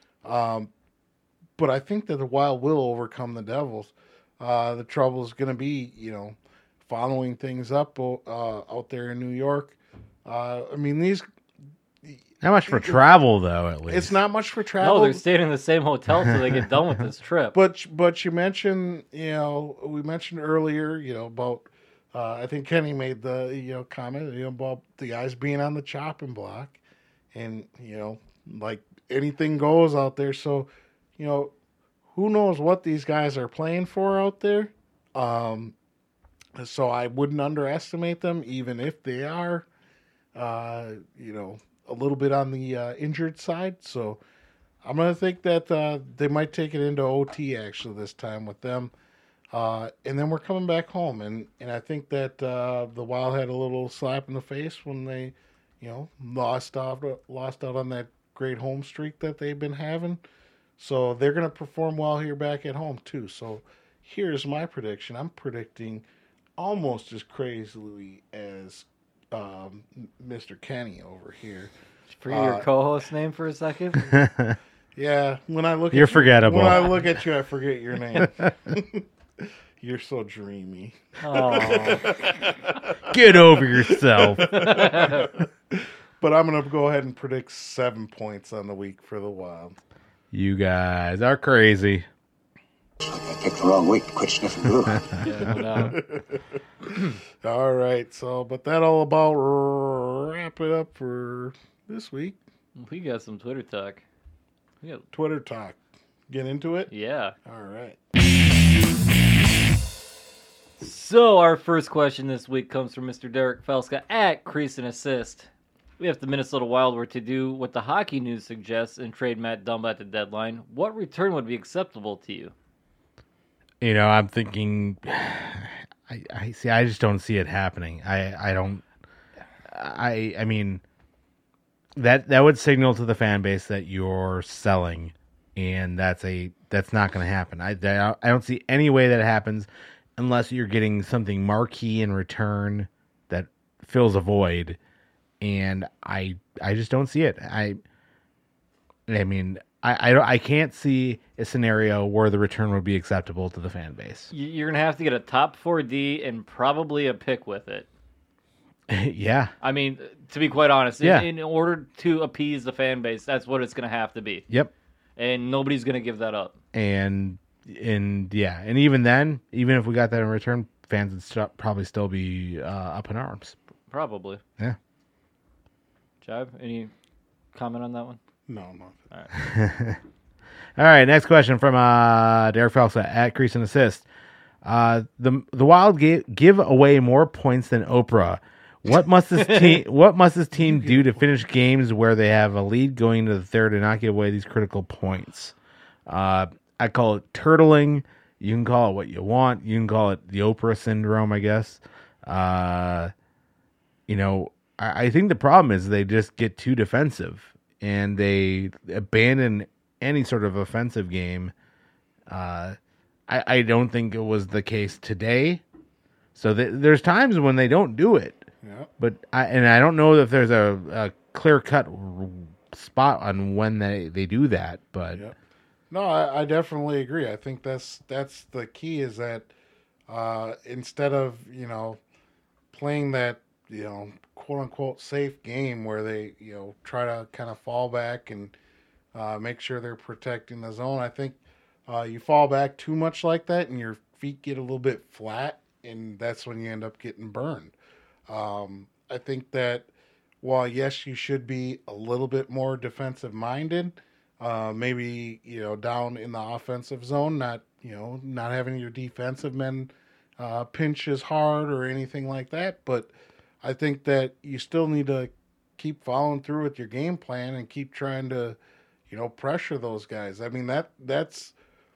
A: But I think that the Wild will overcome the Devils. The trouble is going to be, following things up out there in New York. These...
E: Not much for travel, though, at least.
A: It's not much for travel.
B: No, they're staying in the same hotel till they get done with this trip.
A: But you mentioned, we mentioned earlier, about... I think Kenny made the comment about the guys being on the chopping block, and anything goes out there. So who knows what these guys are playing for out there? So I wouldn't underestimate them, even if they are, a little bit on the injured side. So I'm gonna think that they might take it into OT actually this time with them. And then we're coming back home, and I think that the Wild had a little slap in the face when they, lost out on that great home streak that they've been having. So they're going to perform well here back at home too. So here's my prediction. I'm predicting almost as crazily as Mr. Kenny over here.
B: For your co-host name for a second.
A: Yeah, when I look
E: You're
A: at
E: forgettable.
A: When I look at you, I forget your name. You're so dreamy.
B: Oh,
E: Get over yourself.
A: But I'm going to go ahead and predict 7 points on the week for the Wild.
E: You guys are crazy.
H: I picked the wrong week to quit sniffing glue.
B: yeah, no doubt.
A: All right, but that'll about wrap it up for this week.
B: We got some Twitter talk.
A: Twitter talk. Get into it?
B: Yeah.
A: All right.
B: So our first question this week comes from Mr. Derek Felska at Crease and Assist. We have the Minnesota Wild were to do what the hockey news suggests and trade Matt Dumba at the deadline. What return would be acceptable to you?
E: You know, I'm thinking. I see. I just don't see it happening. I don't. I mean, that would signal to the fan base that you're selling, and that's not going to happen. I don't see any way that it happens unless you're getting something marquee in return that fills a void, and I just don't see it. I mean, I can't see a scenario where the return would be acceptable to the fan base.
B: You're going to have to get a top 4D and probably a pick with it.
E: Yeah.
B: I mean, to be quite honest,
E: Yeah.
B: in order to appease the fan base, that's what it's going to have to be.
E: Yep.
B: And nobody's going to give that up.
E: And yeah, and even then, even if we got that in return, fans would probably still be up in arms.
B: Probably.
E: Yeah.
B: Jive, any comment on that one?
A: No, nothing.
B: All right.
E: All right, next question from Derek Felsa at Crease and Assist. The Wild give away more points than Oprah. What must this team do to finish games where they have a lead going into the third and not give away these critical points? I call it turtling. You can call it what you want. You can call it the Oprah syndrome, I guess. You know, I think the problem is they just get too defensive and they abandon any sort of offensive game. I don't think it was the case today. So there's times when they don't do it.
A: Yeah.
E: But I don't know if there's a clear-cut spot on when they do that. But
A: Yeah. No, I definitely agree. I think that's the key is that instead of, playing that, quote-unquote safe game where they, try to kind of fall back and make sure they're protecting the zone, I think you fall back too much like that and your feet get a little bit flat, and that's when you end up getting burned. I think that while, yes, you should be a little bit more defensive-minded, maybe, down in the offensive zone, not having your defensive men pinch as hard or anything like that. But I think that you still need to keep following through with your game plan and keep trying to, pressure those guys. I mean, that's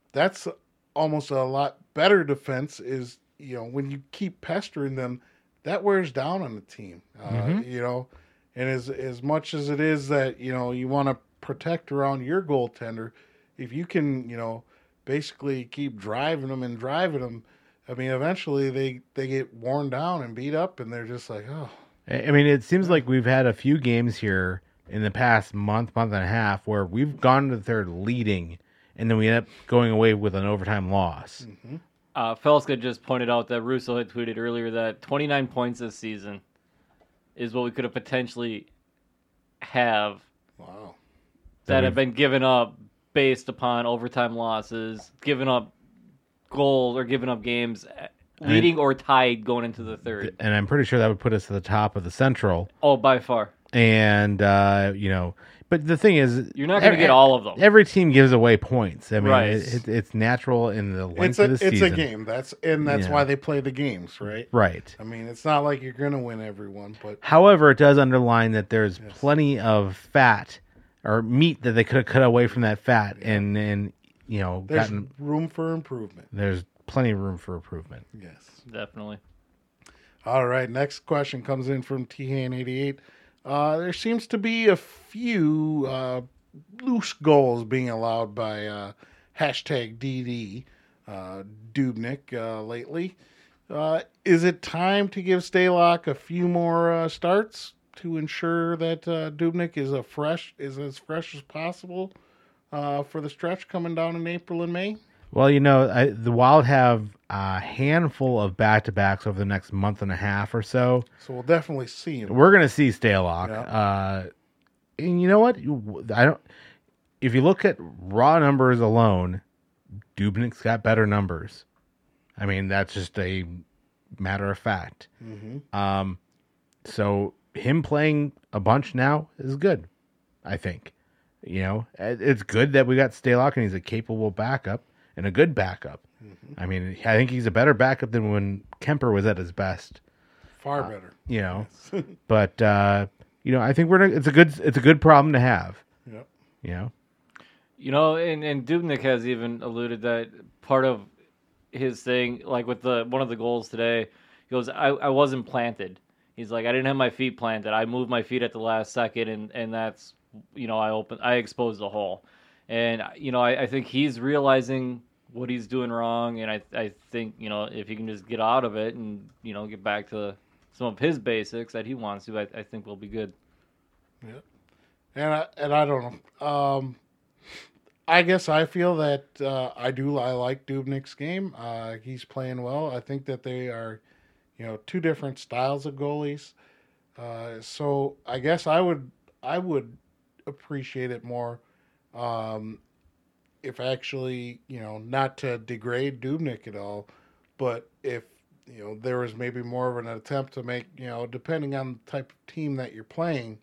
A: almost a lot better defense is, when you keep pestering them, that wears down on the team, and as much as it is that, you want to protect around your goaltender, if you can, basically keep driving them, I mean, eventually they get worn down and beat up, and they're just like, oh.
E: I mean, it seems like we've had a few games here in the past month and a half where we've gone to the third leading, and then we end up going away with an overtime loss.
A: Mm-hmm.
B: Felska just pointed out that Russo had tweeted earlier that 29 points this season is what we could have potentially have.
A: Wow.
B: That have been given up based upon overtime losses, given up goals or given up games, leading or tied going into the third.
E: And I'm pretty sure that would put us at the top of the Central.
B: Oh, by far.
E: And, but the thing is,
B: you're not going to get all of them.
E: Every team gives away points. I mean,
B: right.
E: It's natural in the length of the season.
A: It's a game. That's why they play the games, right?
E: Right.
A: I mean, it's not like you're going to win everyone, but
E: however, it does underline that there's plenty of fat or meat that they could have cut away from that fat, and
A: there's room for improvement.
E: There's plenty of room for improvement.
A: Yes,
B: definitely.
A: All right, next question comes in from T-Han88. There seems to be a few loose goals being allowed by hashtag DD Dubnik lately. Is it time to give Stalock a few more starts to ensure that Dubnyk is as fresh as possible for the stretch coming down in April and May?
E: Well, the Wild have a handful of back-to-backs over the next month and a half or so.
A: So we'll definitely see him.
E: We're going to see Stalock.
A: Yeah.
E: And you know what? If you look at raw numbers alone, Dubnyk's got better numbers. I mean, that's just a matter of fact.
A: Mm-hmm.
E: So him playing a bunch now is good, I think. It's good that we got Stalock and he's a capable backup and a good backup.
A: Mm-hmm.
E: I mean, I think he's a better backup than when Kemper was at his best.
A: Far better.
E: But I think it's a good problem to have.
A: Yep.
B: And Dubnyk has even alluded that part of his thing, like with one of the goals today, he goes, I wasn't planted. He's like, I didn't have my feet planted. I moved my feet at the last second, and that's, I exposed the hole. And, I think he's realizing what he's doing wrong, and I think, if he can just get out of it and, get back to some of his basics that he wants to, I think we'll be good.
A: Yeah. And I don't know. I guess I feel that I like Dubnyk's game. He's playing well. I think that they are, two different styles of goalies. So I guess I would appreciate it more if actually, not to degrade Dubnyk at all, but if, there was maybe more of an attempt to make, depending on the type of team that you're playing,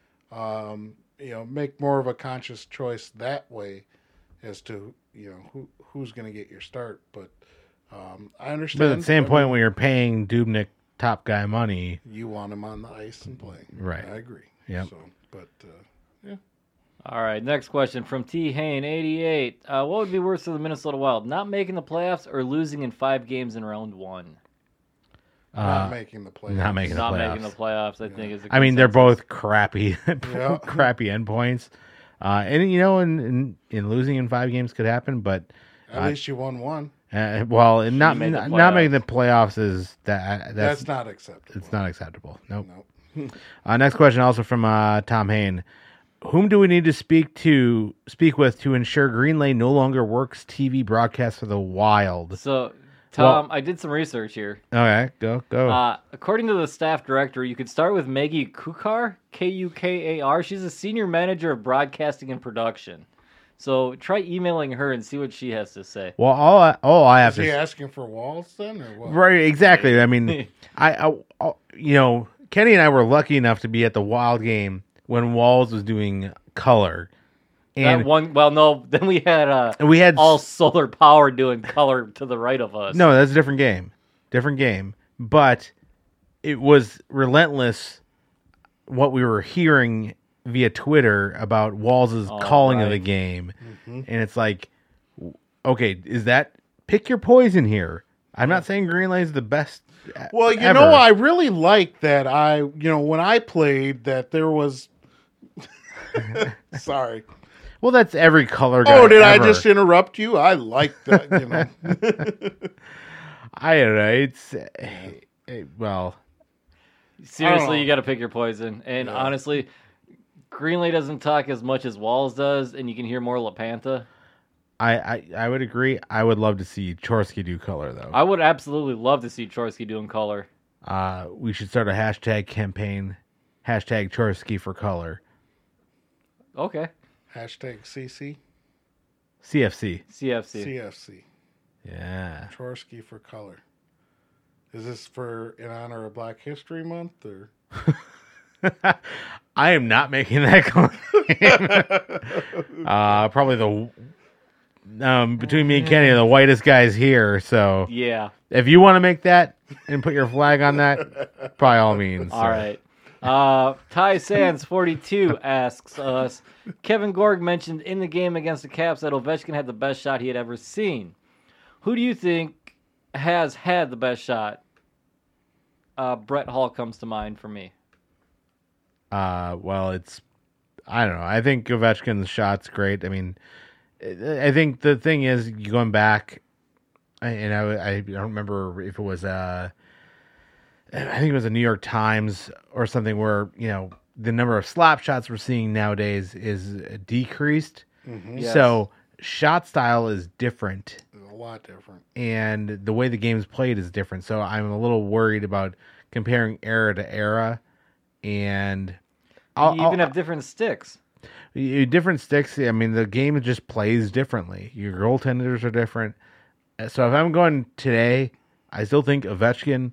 A: make more of a conscious choice that way as to, who's going to get your start. But I understand.
E: But at the same point, when you're paying Dubnyk top guy money,
A: you want him on the ice and playing.
E: Right.
A: I agree.
E: Yeah.
A: So, but, yeah.
B: All right, next question from T. Hain, 88. What would be worse for the Minnesota Wild, not making the playoffs or losing in 5 games in round 1?
A: Not making the playoffs.
E: Not making the playoffs.
B: Not making the playoffs, I think, is a
E: I mean, they're
B: consensus.
E: both crappy, crappy endpoints. And in losing in 5 games could happen, but
A: at least you won one.
E: Well, not making the playoffs is
A: that's not acceptable.
E: It's not acceptable. Nope. Next question, also from Tom Hain. Whom do we need to speak with to ensure Greenlay no longer works TV broadcasts for the Wild?
B: So, Tom, I did some research here.
E: Okay, go.
B: According to the staff director, you could start with Maggie Kukar, Kukar. She's a senior manager of broadcasting and production. So try emailing her and see what she has to say.
E: Well, all I have
A: Is
E: to
A: he asking for Walls then, or what?
E: Right, exactly. I mean, Kenny and I were lucky enough to be at the Wild game when Walls was doing color. And
B: then we had all solar power doing color to the right of us.
E: No, that's a different game. But it was relentless what we were hearing via Twitter about Walls' calling of the game. Mm-hmm. And it's like, okay, is that pick your poison here? I'm not saying Greenlay's the best.
A: Well,
E: ever.
A: I really like that when I played that there was sorry.
E: Well, that's every color guy.
A: Oh, did
E: ever.
A: I just interrupt you? I like that,
E: I don't know. Well,
B: seriously, you got to pick your poison. And honestly, Greenlay doesn't talk as much as Walls does, and you can hear more LaPanta.
E: I would agree. I would love to see Chorsky do color, though.
B: I would absolutely love to see Chorsky doing color.
E: We should start a hashtag campaign. Hashtag Chorsky for color.
B: Okay.
A: Hashtag CC.
E: CFC. Yeah.
A: Chorsky for color. Is this in honor of Black History Month, or?
E: I am not making that claim. Probably between me and Kenny, the whitest guys here. So
B: yeah,
E: if you want to make that and put your flag on that, by all means.
B: All right. Ty Sands 42 asks us, Kevin Gorg mentioned in the game against the Caps that Ovechkin had the best shot he had ever seen. Who do you think has had the best shot? Brett Hall comes to mind for me.
E: Well, I don't know. I think Ovechkin's shot's great. I mean, I think the thing is, going back, I don't remember if it was I think it was a New York Times or something where the number of slap shots we're seeing nowadays is decreased.
A: Mm-hmm.
B: Yes.
E: So shot style is different.
A: A lot different.
E: And the way the game's played is different. So I'm a little worried about comparing era to era. And
B: you even have different sticks.
E: Different sticks. I mean, the game just plays differently. Your goaltenders are different. So if I'm going today, I still think Ovechkin,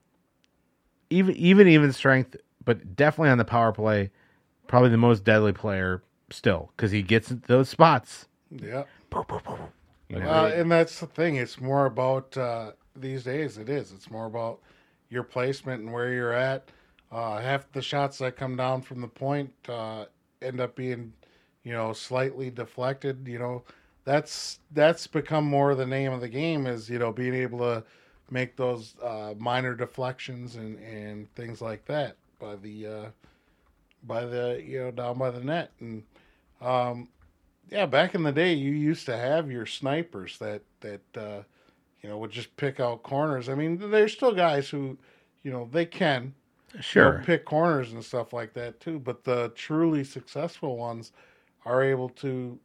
E: even strength, but definitely on the power play, probably the most deadly player still because he gets those spots.
A: Yeah.
E: You know?
A: And that's the thing. It's more about these days. It is. It's more about your placement and where you're at. Half the shots that come down from the point end up being, slightly deflected. That's become more the name of the game is, being able to make those minor deflections and things like that by the down by the net. And back in the day, you used to have your snipers that would just pick out corners. I mean, there's still guys who, they can pick corners and stuff like that too. But the truly successful ones are able to,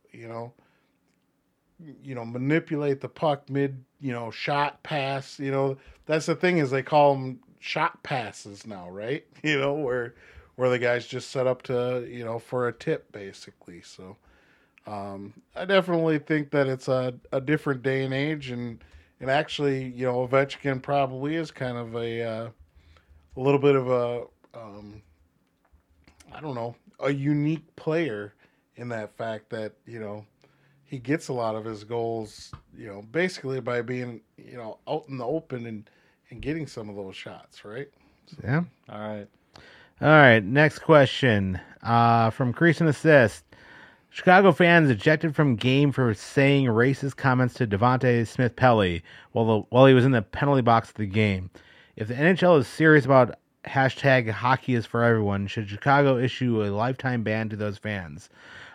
A: manipulate the puck mid, shot pass. That's the thing is they call them shot passes now, right? Where the guys just set up to, for a tip basically. So I definitely think that it's a different day and age, and actually, Ovechkin probably is kind of a little bit of a unique player in that fact that, he gets a lot of his goals, basically by being, out in the open and getting some of those shots, right?
E: Yeah.
B: All
E: right. Next question from Crease and Assist. Chicago fans ejected from game for saying racist comments to Devontae Smith-Pelly while he was in the penalty box of the game. If the NHL is serious about hashtag hockey is for everyone, should Chicago issue a lifetime ban to those fans?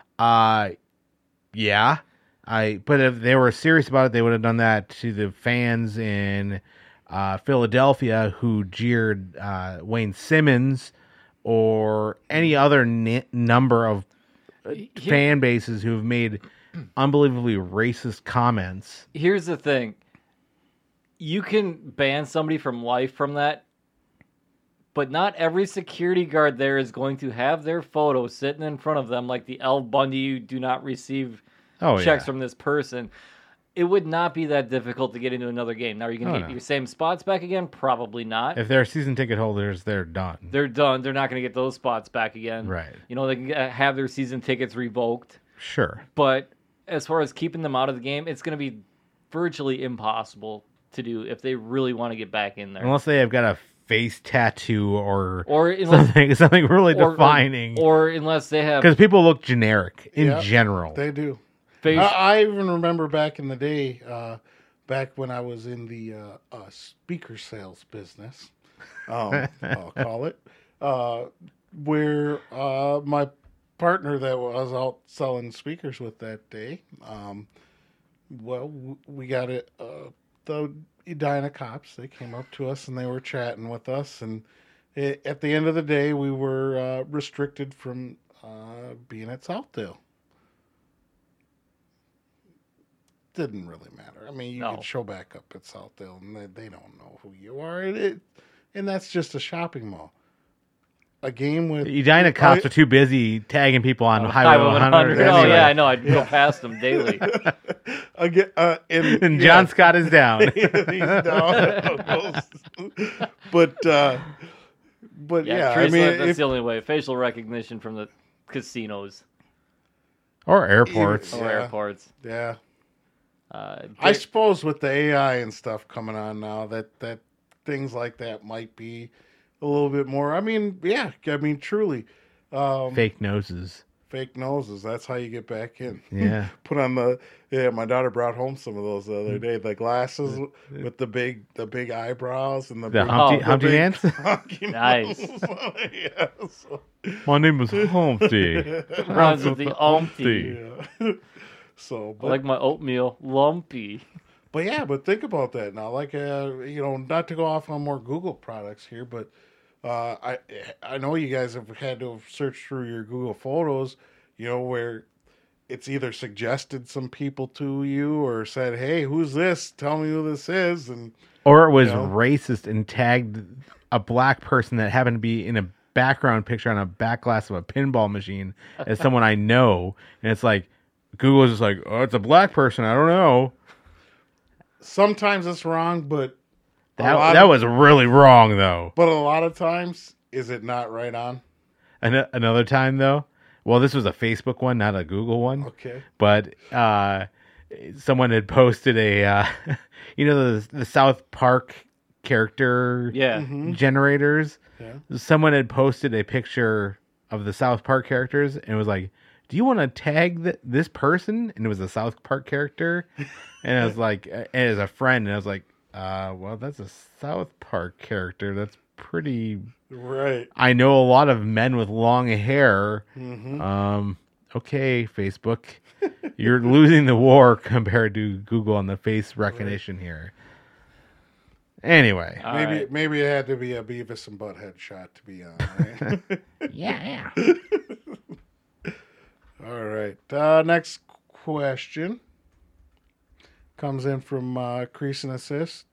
E: Yeah. But if they were serious about it, they would have done that to the fans in Philadelphia who jeered Wayne Simmons or any other number of fan bases who have made unbelievably racist comments.
B: Here's the thing. You can ban somebody from life from that, but not every security guard there is going to have their photo sitting in front of them like the El Bundy, you do not receive checks from this person. It would not be that difficult to get into another game. Now, are you going to get your same spots back again? Probably not.
E: If they're season ticket holders, they're done.
B: They're done. They're not going to get those spots back again.
E: Right.
B: They can have their season tickets revoked.
E: Sure.
B: But as far as keeping them out of the game, it's going to be virtually impossible to do if they really want to get back in there.
E: Unless they have got a face tattoo or
B: unless,
E: something really defining.
B: Or unless they have...
E: Because people look generic in general.
A: They do. I even remember back in the day, back when I was in the speaker sales business, I'll call it, where my partner that I was out selling speakers with that day, we got it. The Edina cops, they came up to us and they were chatting with us, and at the end of the day, we were restricted from being at Southdale. Didn't really matter. I mean, you can show back up at Southdale, and they don't know who you are. And that's just a shopping mall. A game with...
E: Edina cops are too busy tagging people on Highway 100.
B: Oh, yeah, I know. I'd go past them daily.
A: And
E: John Scott is down.
A: He's down. But I mean...
B: That's the only way. Facial recognition from the casinos.
E: Or airports.
B: Airports.
A: Yeah. I suppose with the AI and stuff coming on now, that things like that might be a little bit more. I mean, truly.
E: Fake noses.
A: Fake noses. That's how you get back in.
E: Yeah.
A: Put on my daughter brought home some of those the other day. The glasses with the big eyebrows and the
E: Humpty Dance.
B: Nice.
A: Yeah, so.
E: My name is Humpty.
B: Runs with the Humpty.
A: Yeah. So,
B: I like my oatmeal lumpy.
A: But think about that now. Like, not to go off on more Google products here, but I know you guys have had to search through your Google Photos, where it's either suggested some people to you or said, "Hey, who's this? Tell me who this is,"
E: or it was racist and tagged a black person that happened to be in a background picture on a back glass of a pinball machine as someone I know, and it's like Google's just like, "Oh, it's a black person. I don't know."
A: Sometimes it's wrong, but
E: that was really wrong, though.
A: But a lot of times, is it not right on?
E: Another time, though, well, this was a Facebook one, not a Google one.
A: Okay.
E: But someone had posted a, the South Park character generators. Yeah. Someone had posted a picture of the South Park characters, and it was like, "Do you want to tag this person?" And it was a South Park character. And I was like, as a friend, and I was like, well, that's a South Park character. That's pretty...
A: Right.
E: I know a lot of men with long hair. Okay, Facebook. You're losing the war compared to Google on the face recognition here. Anyway.
A: Maybe it had to be a Beavis and Butthead shot to be on, right?
E: Yeah.
A: All right. Next question comes in from Crease and Assist.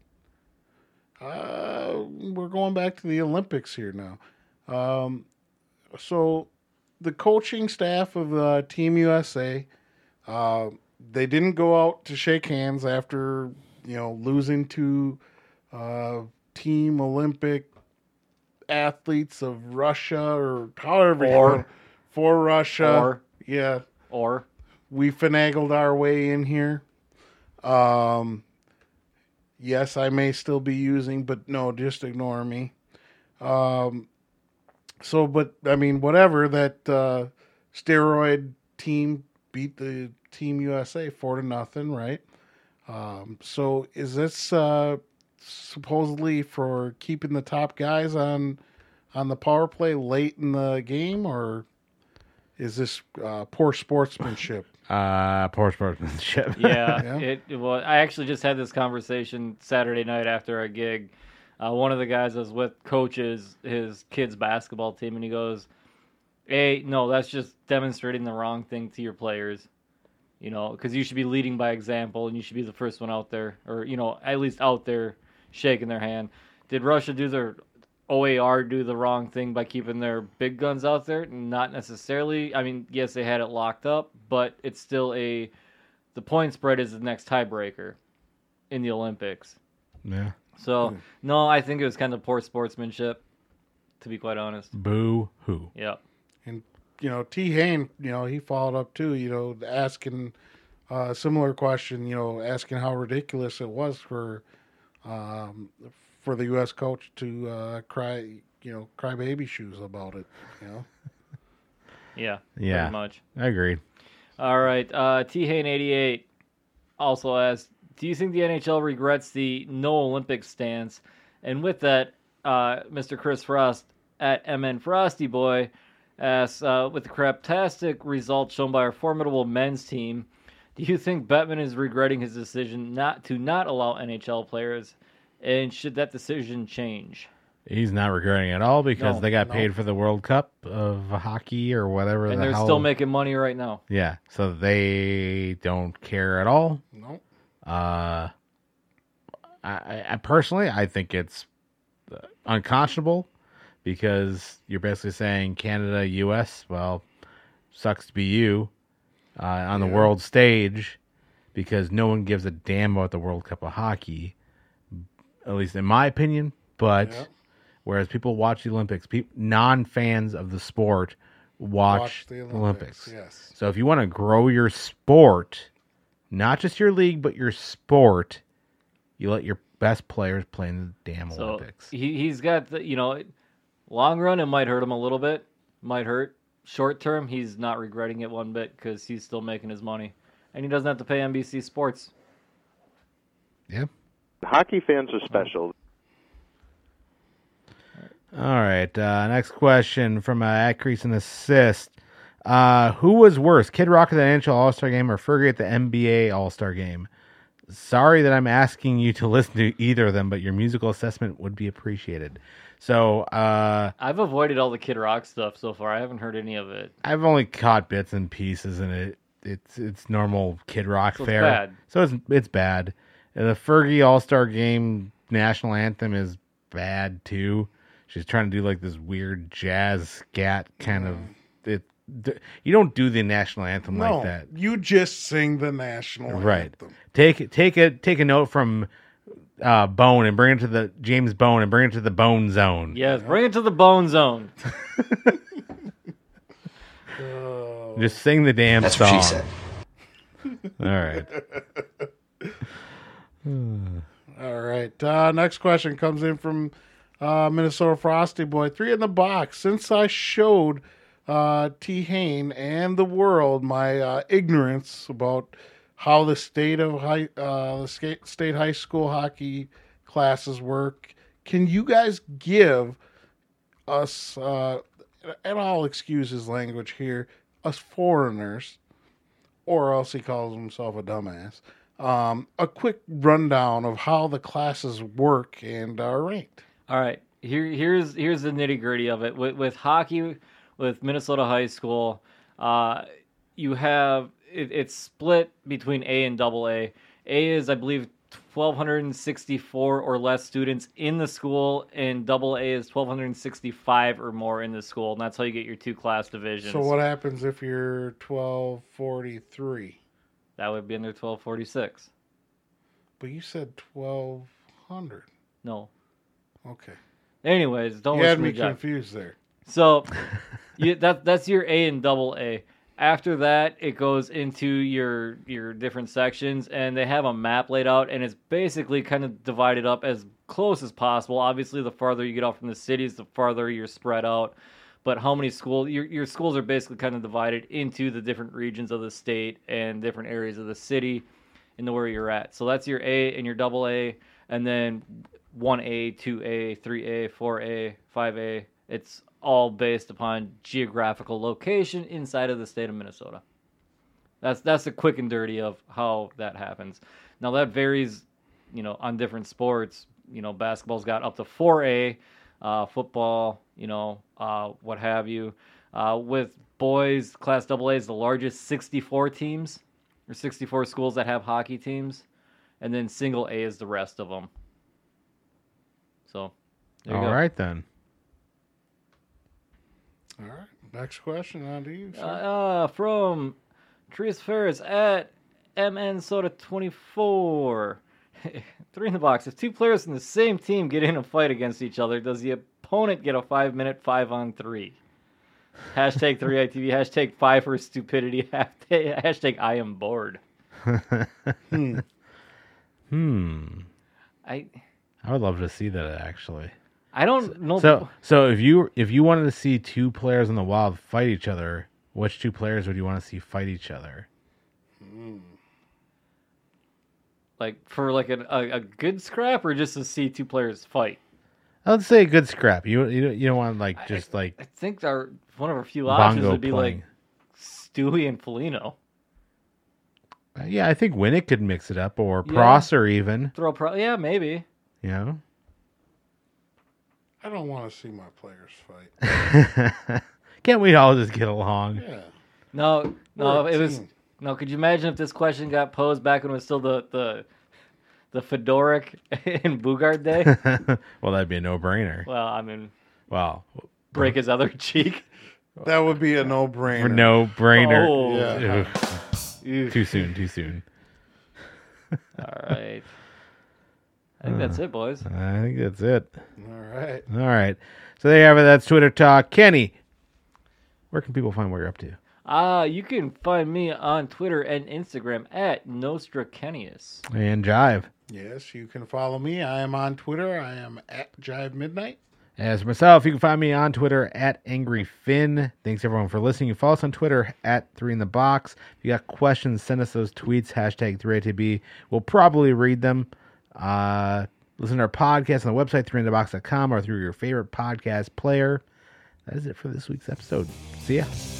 A: We're going back to the Olympics here now. So the coaching staff of Team USA, they didn't go out to shake hands after losing to Team Olympic athletes of Russia or however for Russia. Or we finagled our way in here. Yes, I may still be using, but no, just ignore me. Whatever, that steroid team beat the Team USA 4-0, right? So is this supposedly for keeping the top guys on the power play late in the game, or is this poor sportsmanship?
E: Poor sportsmanship.
B: Yeah. Well, I actually just had this conversation Saturday night after our gig. One of the guys I was with coaches his kids' basketball team, and he goes, "Hey, no, that's just demonstrating the wrong thing to your players. Because you should be leading by example, and you should be the first one out there, or at least out there shaking their hand. Did Russia do their OAR do the wrong thing by keeping their big guns out there? Not necessarily. I mean, yes, they had it locked up, but it's still the point spread is the next tiebreaker in the Olympics.
E: Yeah.
B: So, no, I think it was kind of poor sportsmanship, to be quite honest.
E: Boo-hoo.
B: Yeah.
A: And, T. Hain, he followed up too, asking a similar question, asking how ridiculous it was for the U.S. coach to cry baby shoes about it,
B: Yeah,
E: yeah,
B: pretty much.
E: I agree.
B: All right, T. Hain 88 also asked, do you think the NHL regrets the no Olympics stance? And with that, Mr. Chris Frost at MN Frosty Boy asks, with the craptastic results shown by our formidable men's team, do you think Bettman is regretting his decision not allow NHL players? And should that decision change?
E: He's not regretting it at all because they got paid for the World Cup of hockey or whatever.
B: And they're still making money right now.
E: Yeah, so they don't care at all.
A: No.
E: I personally, I think it's unconscionable because you're basically saying Canada, U.S., well, sucks to be you on the world stage because no one gives a damn about the World Cup of hockey. At least in my opinion, but whereas people watch the Olympics, non-fans of the sport watch the Olympics.
A: Yes.
E: So if you want to grow your sport, not just your league, but your sport, you let your best players play in the damn Olympics.
B: He's got the, long run, it might hurt him a little bit. Might hurt. Short term, he's not regretting it one bit because he's still making his money. And he doesn't have to pay NBC Sports.
E: Yeah.
G: Hockey fans are special.
E: All right. Next question from at Crease and Assist. Who was worse, Kid Rock at the NHL All-Star Game or Fergie at the NBA All-Star Game? sorry that I'm asking you to listen to either of them, but your musical assessment would be appreciated. So
B: I've avoided all the Kid Rock stuff so far. I haven't heard any of it.
E: I've only caught bits and pieces, and it's normal Kid Rock
B: So
E: fare.
B: it's bad.
E: So it's bad. And the Fergie All-Star Game national anthem is bad too. She's trying to do like this weird jazz scat kind of. You don't do the national anthem like that.
A: You just sing the national anthem.
E: Take a note from Bone and bring it to the James Bone and bring it to the Bone Zone.
B: Yes, bring it to the Bone Zone.
E: Just sing the damn
F: That's
E: song.
F: what she said.
E: All right.
A: All right. Next question comes in from Minnesota Frosty Boy. 3 in the box. Since I showed T. Hain and the world my ignorance about how the state high school hockey classes work, can you guys give us, and I'll excuse his language here, us foreigners, or else he calls himself a dumbass, a quick rundown of how the classes work and are ranked?
B: All right, here's the nitty gritty of it. With hockey, with Minnesota high school, you have it's split between A and Double A. A is, I believe, 1,264 or less students in the school, and Double A is 1,265 or more in the school, and that's how you get your 2 class divisions.
A: So what happens if you're 1243?
B: That would be under 1,246.
A: But you said 1,200.
B: No.
A: Okay.
B: Anyways, don't
A: You had
B: listen
A: me
B: to Jack.
A: confused there.
B: So that's your A and Double A. After that, it goes into your different sections, and they have a map laid out, and it's basically kind of divided up as close as possible. Obviously, the farther you get out from the cities, the farther you're spread out. But how many schools? Your schools are basically kind of divided into the different regions of the state and different areas of the city into where you're at. So that's your A and your Double A, and then 1A, 2A, 3A, 4A, 5A. It's all based upon geographical location inside of the state of Minnesota. That's the quick and dirty of how that happens. Now that varies, on different sports. Basketball's got up to 4A, football, what have you. With boys, Class AA is the largest, 64 teams or 64 schools that have hockey teams, and then single A is the rest of them. So, there you go.
E: All right then.
A: All right. Next question on to you, sir.
B: From Therese Ferris at MNSoda24. 3 in the box. If 2 players in the same team get in a fight against each other, does the opponent get a 5-minute 5-on-3? Hashtag 3ITV. Hashtag 5 for stupidity. Hashtag I am bored. I
E: would love to see that actually.
B: I don't know.
E: So if you wanted to see 2 players in the Wild fight each other, which 2 players would you want to see fight each other?
B: Like for like a good scrap, or just to see 2 players fight?
E: I would say a good scrap. You don't want I
B: think one of our few options would be
E: playing.
B: like Stewie and Foligno.
E: Yeah, I think Winnick could mix it up, or Prosser even.
B: Yeah, maybe.
A: I don't want to see my players fight.
E: Can't we all just get along?
A: Yeah.
B: No, it was. No, could you imagine if this question got posed back when it was still the Fedoric and Bugard day?
E: Well, that'd be a no-brainer.
B: Well, I mean,
E: break
B: his other cheek.
A: That would be a no-brainer.
E: No-brainer.
B: Oh,
A: yeah.
E: Too soon.
B: All right. I think that's it, boys.
E: I think that's it.
A: All
E: right. So there you have it. That's Twitter Talk. Kenny, where can people find what you're up to?
B: You can find me on Twitter and Instagram at NostraKenius.
E: And Jive.
A: Yes, you can follow me. I am on Twitter. I am at Jive Midnight.
E: As for myself, you can find me on Twitter at AngryFinn. Thanks everyone for listening. You follow us on Twitter at 3inthebox. If you got questions, send us those tweets, hashtag 3ATB. We'll probably read them. Listen to our podcast on the website, 3inthebox.com, or through your favorite podcast player. That is it for this week's episode. See ya.